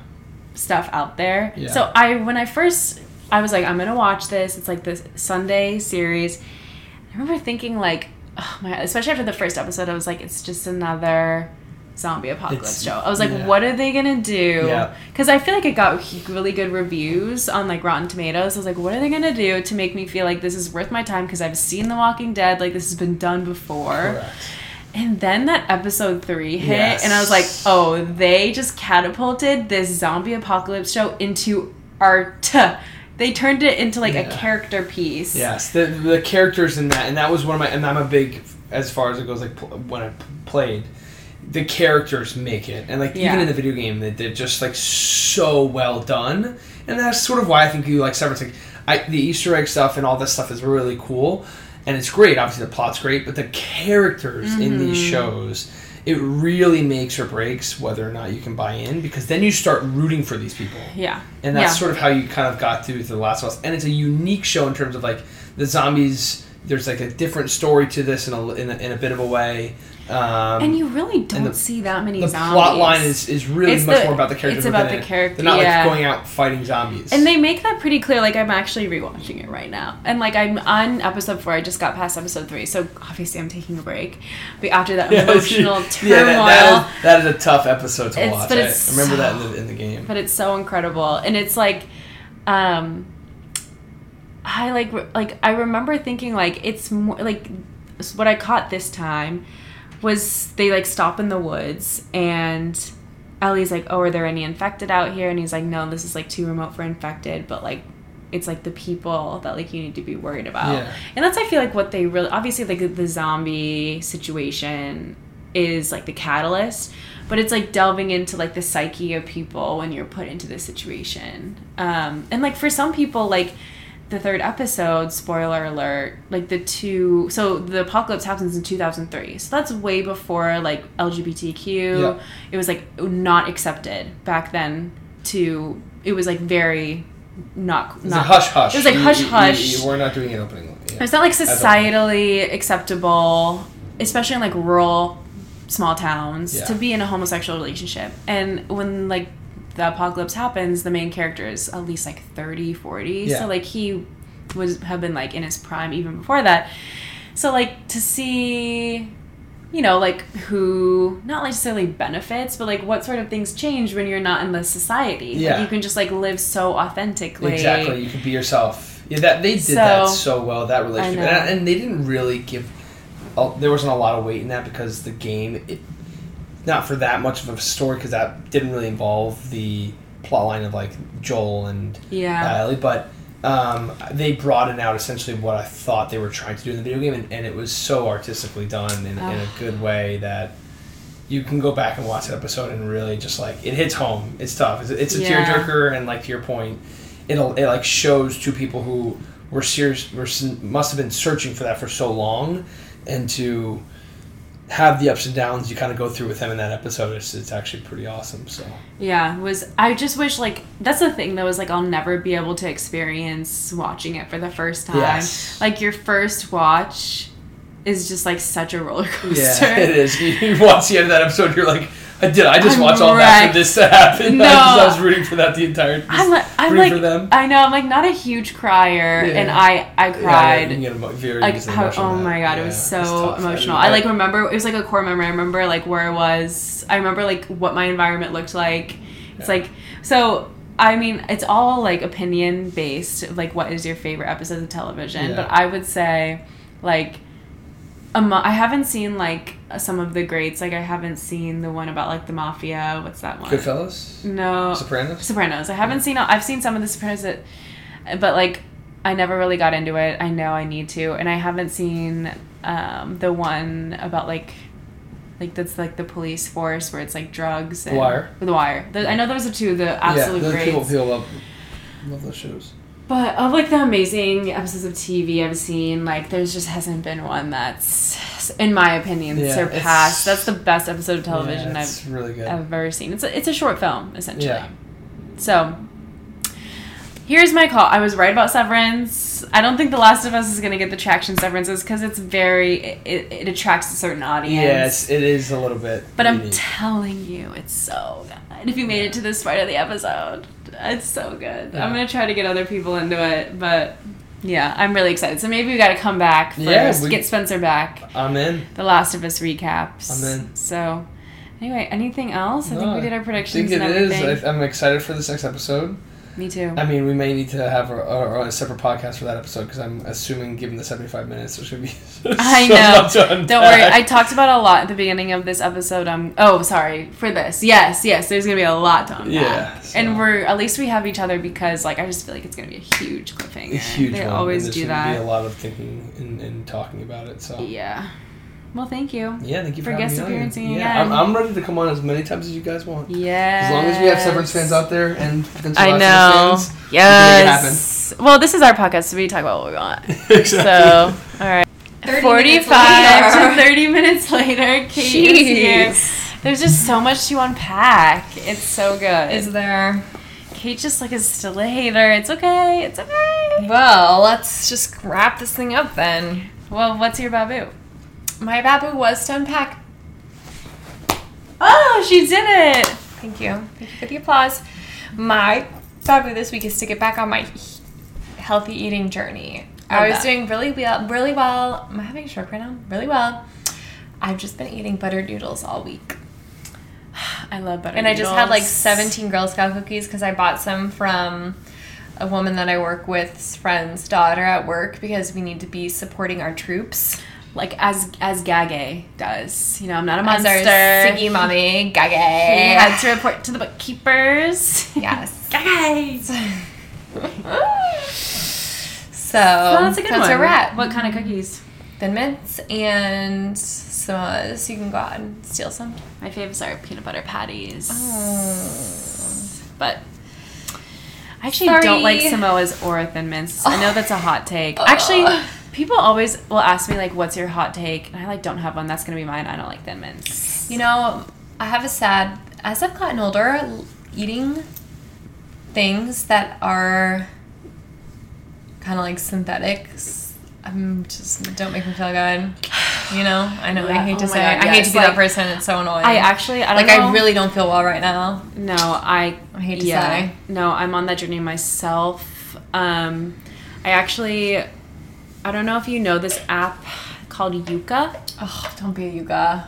stuff out there. Yeah. So when I was like, I'm gonna watch this. It's like this Sunday series. I remember thinking like, oh my God, especially after the first episode, I was like, it's just another zombie apocalypse show. I was like, what are they gonna do? Because I feel like it got really good reviews on like Rotten Tomatoes. I was like, what are they gonna do to make me feel like this is worth my time? Because I've seen The Walking Dead. Like, this has been done before. Correct. And then that episode 3 hit, and I was like, oh, they just catapulted this zombie apocalypse show into art. They turned it into like a character piece. Yes, the characters in that, and that was one of my, and I'm a big, as far as it goes, like when I played, the characters make it, and like even in the video game, they're just like so well done, and that's sort of why I think you like Severance. Like, the Easter egg stuff and all this stuff is really cool, and it's great. Obviously, the plot's great, but the characters in these shows, it really makes or breaks whether or not you can buy in, because then you start rooting for these people. Yeah, and that's sort of how you kind of got to The Last of Us, and it's a unique show in terms of like the zombies. There's like a different story to this in a bit of a way. And you really don't see that many zombies. The plot line is really much more about the characters. It's about the character. They're not like going out fighting zombies. And they make that pretty clear. Like, I'm actually rewatching it right now. And like, I'm on episode 4. I just got past episode 3. So obviously I'm taking a break. But after that emotional turmoil. That is a tough episode to watch. But I remember that in the game. But it's so incredible. And it's like, I remember thinking like, it's more like what I caught this time was they like stop in the woods, and Ellie's like, oh, are there any infected out here? And he's like, no, this is like too remote for infected, but like it's like the people that like you need to be worried about. And that's, I feel like, what they really, obviously like the zombie situation is like the catalyst, but it's like delving into like the psyche of people when you're put into this situation. And like for some people, like the 3rd episode, spoiler alert, like so the apocalypse happens in 2003. So that's way before like LGBTQ. It was like not accepted back then it was like very not hush-hush. It was like hush-hush. We're not doing it openly. It's not like societally acceptable, especially in like rural small towns, to be in a homosexual relationship. And when like the apocalypse happens, the main character is at least like 30, 40. So like he have been like in his prime even before that. So like to see, you know, like who not necessarily benefits, but like what sort of things change when you're not in the society. Like you can just like live so authentically. Exactly. You can be yourself. Yeah, that they did that so well, that relationship. And they didn't really give... there wasn't a lot of weight in that because the game... not for that much of a story, because that didn't really involve the plot line of, like, Joel and Ellie, but they broadened out essentially what I thought they were trying to do in the video game, and it was so artistically done in a good way that you can go back and watch that episode and really just, like, it hits home. It's tough. It's a tearjerker, and, like, to your point, it like shows two people who must have been searching for that for so long, and to have the ups and downs you kind of go through with them in that episode, it's actually pretty awesome. So I just wish, like, that's the thing though, is like I'll never be able to experience watching it for the first time. Yes. Like your first watch is just like such a roller coaster. Yeah, it is. You watch the end of that episode, you're like, I just watch all that for this to happen. No. I was rooting for that the entire I'm rooting for them. I know, I'm like not a huge crier, and I cried. Yeah, you can get very like oh my god, it was so emotional. I like remember, it was like a core memory. I remember like where I was. I remember like what my environment looked like. It's like, so I mean, it's all like opinion based. Like, what is your favorite episode of television? Yeah. But I would say, like, I haven't seen like some of the greats. Like I haven't seen the one about like the mafia. What's that one? Goodfellas? No. Sopranos? I haven't seen. I've seen some of the Sopranos, but like I never really got into it. I know I need to, and I haven't seen the one about like that's like the police force where it's like drugs. And, The Wire. I know those are two the absolute greats. People love those shows. But of, like, the amazing episodes of TV I've seen, like, there just hasn't been one that's, in my opinion, surpassed. That's the best episode of television I've really ever seen. It's a short film, essentially. Yeah. So, here's my call. I was right about Severance. I don't think The Last of Us is going to get the traction Severance is, because it's it attracts a certain audience. Yeah, it is a little bit. But I'm telling you, it's so good. If you made it to this part of the episode... It's so good. Yeah. I'm going to try to get other people into it, but yeah, I'm really excited. So maybe we got to come back first, get Spencer back. I'm in. The Last of Us recaps. I'm in. So anyway, anything else? I think we did our predictions and everything. I think it is. I'm excited for this next episode. Me too. I mean, we may need to have a separate podcast for that episode, because I'm assuming, given the 75 minutes, there's going to be I know. Don't worry. I talked about a lot at the beginning of this episode. For this. Yes. There's going to be a lot to unpack. Yeah. So. And at least we have each other, because, like, I just feel like it's going to be a huge cliffhanger. A huge They one. always do that. There's going to be a lot of thinking and talking about it. So. Yeah. Well, thank you. Yeah, thank you for guest appearance again. I'm ready to come on as many times as you guys want. Yeah. As long as we have Severance fans out there and potential I know. Fans, yes. Make it happen. Well, this is our podcast, so we talk about what we want. Exactly. So, all right. 45 to 30 minutes later, Kate is here. There's just so much to unpack. It's so good. Is there? Kate just like is still a hater. It's okay. Well, let's just wrap this thing up then. Well, what's your babu? My babu was to unpack. Oh, she did it! Thank you. Thank you for the applause. My babu this week is to get back on my healthy eating journey. I was doing really well. Am I having a stroke right now? Really well. I've just been eating buttered noodles all week. I love buttered noodles. And I just had like 17 Girl Scout cookies because I bought some from a woman that I work with's friend's daughter at work, because we need to be supporting our troops. Like as Gage does. You know, I'm not a monster. As our Siggy mommy, Gage. She had to report to the bookkeepers. Yes. Gage! So that's a good one. Where we're at. What kind of cookies? Thin Mints and Samoas. You can go out and steal some. My favorites are peanut butter patties. Oh. But I actually don't like Samoas or Thin Mints. I know that's a hot take. Actually, people always will ask me, like, what's your hot take? And I, like, don't have one. That's going to be mine. I don't like Thin Mints. You know, I have as I've gotten older, eating things that are kind of like synthetics, don't make me feel good. You know? I know, I hate to say it. I hate to be that person. It's so annoying. I don't know. I really don't feel well right now. No, I hate to say. No, I'm on that journey myself. I don't know if you know this app called Yuka. Oh, don't be a Yuka.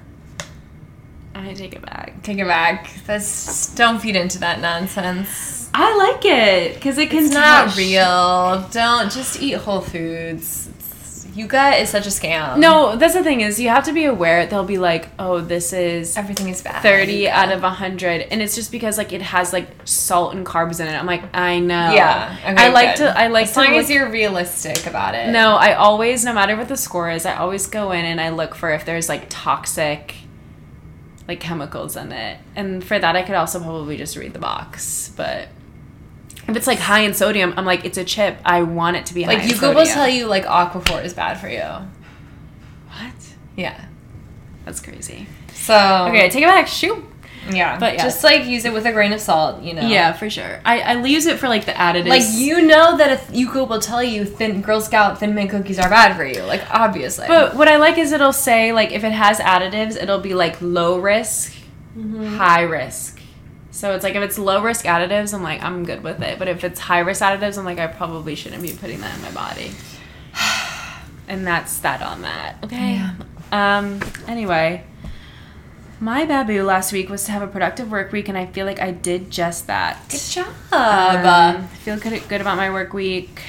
I take it back. Take it back. Don't feed into that nonsense. I like it because it can. It's not real. Don't just eat Whole Foods. Yuka is such a scam. No, that's the thing is you have to be aware. They'll be like, oh, this is everything is bad. 30 out of 100, and it's just because like it has like salt and carbs in it. I'm like, I know. Yeah, okay, I like good. to. I like as to long look, as you're realistic about it. No, I always, no matter what the score is, I always go in and I look for if there's like toxic, like chemicals in it, and for that I could also probably just read the box, but. If it's like high in sodium, I'm like, it's a chip. I want it to be high in sodium. Like, Yuka will tell you, like, Aquaphor is bad for you. What? Yeah. That's crazy. So. Okay, take it back. Shoot. Yeah. But yeah. Just, like, use it with a grain of salt, you know? Yeah, for sure. I use it for, like, the additives. Like, you know that if Yuka will tell you Girl Scout Thin Mint cookies are bad for you. Like, obviously. But what I like is it'll say, like, if it has additives, it'll be, like, low risk, high risk. So it's like if it's low risk additives, I'm like, I'm good with it. But if it's high risk additives, I'm like, I probably shouldn't be putting that in my body. And that's that on that. Okay. Yeah. Anyway, my baboo last week was to have a productive work week, and I feel like I did just that. Good job. I feel good about my work week.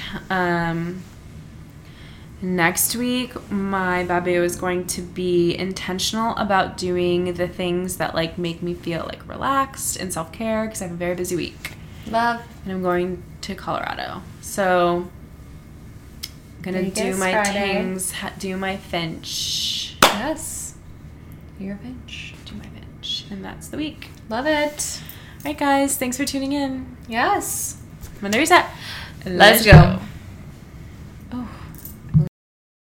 Next week, my baboo is going to be intentional about doing the things that, like, make me feel, like, relaxed and self-care because I have a very busy week. Love. And I'm going to Colorado. So, I'm going to do my things, do my Finch. Yes. Do your Finch. Do my Finch. And that's the week. Love it. All right, guys. Thanks for tuning in. Yes. When there you set. Let's go.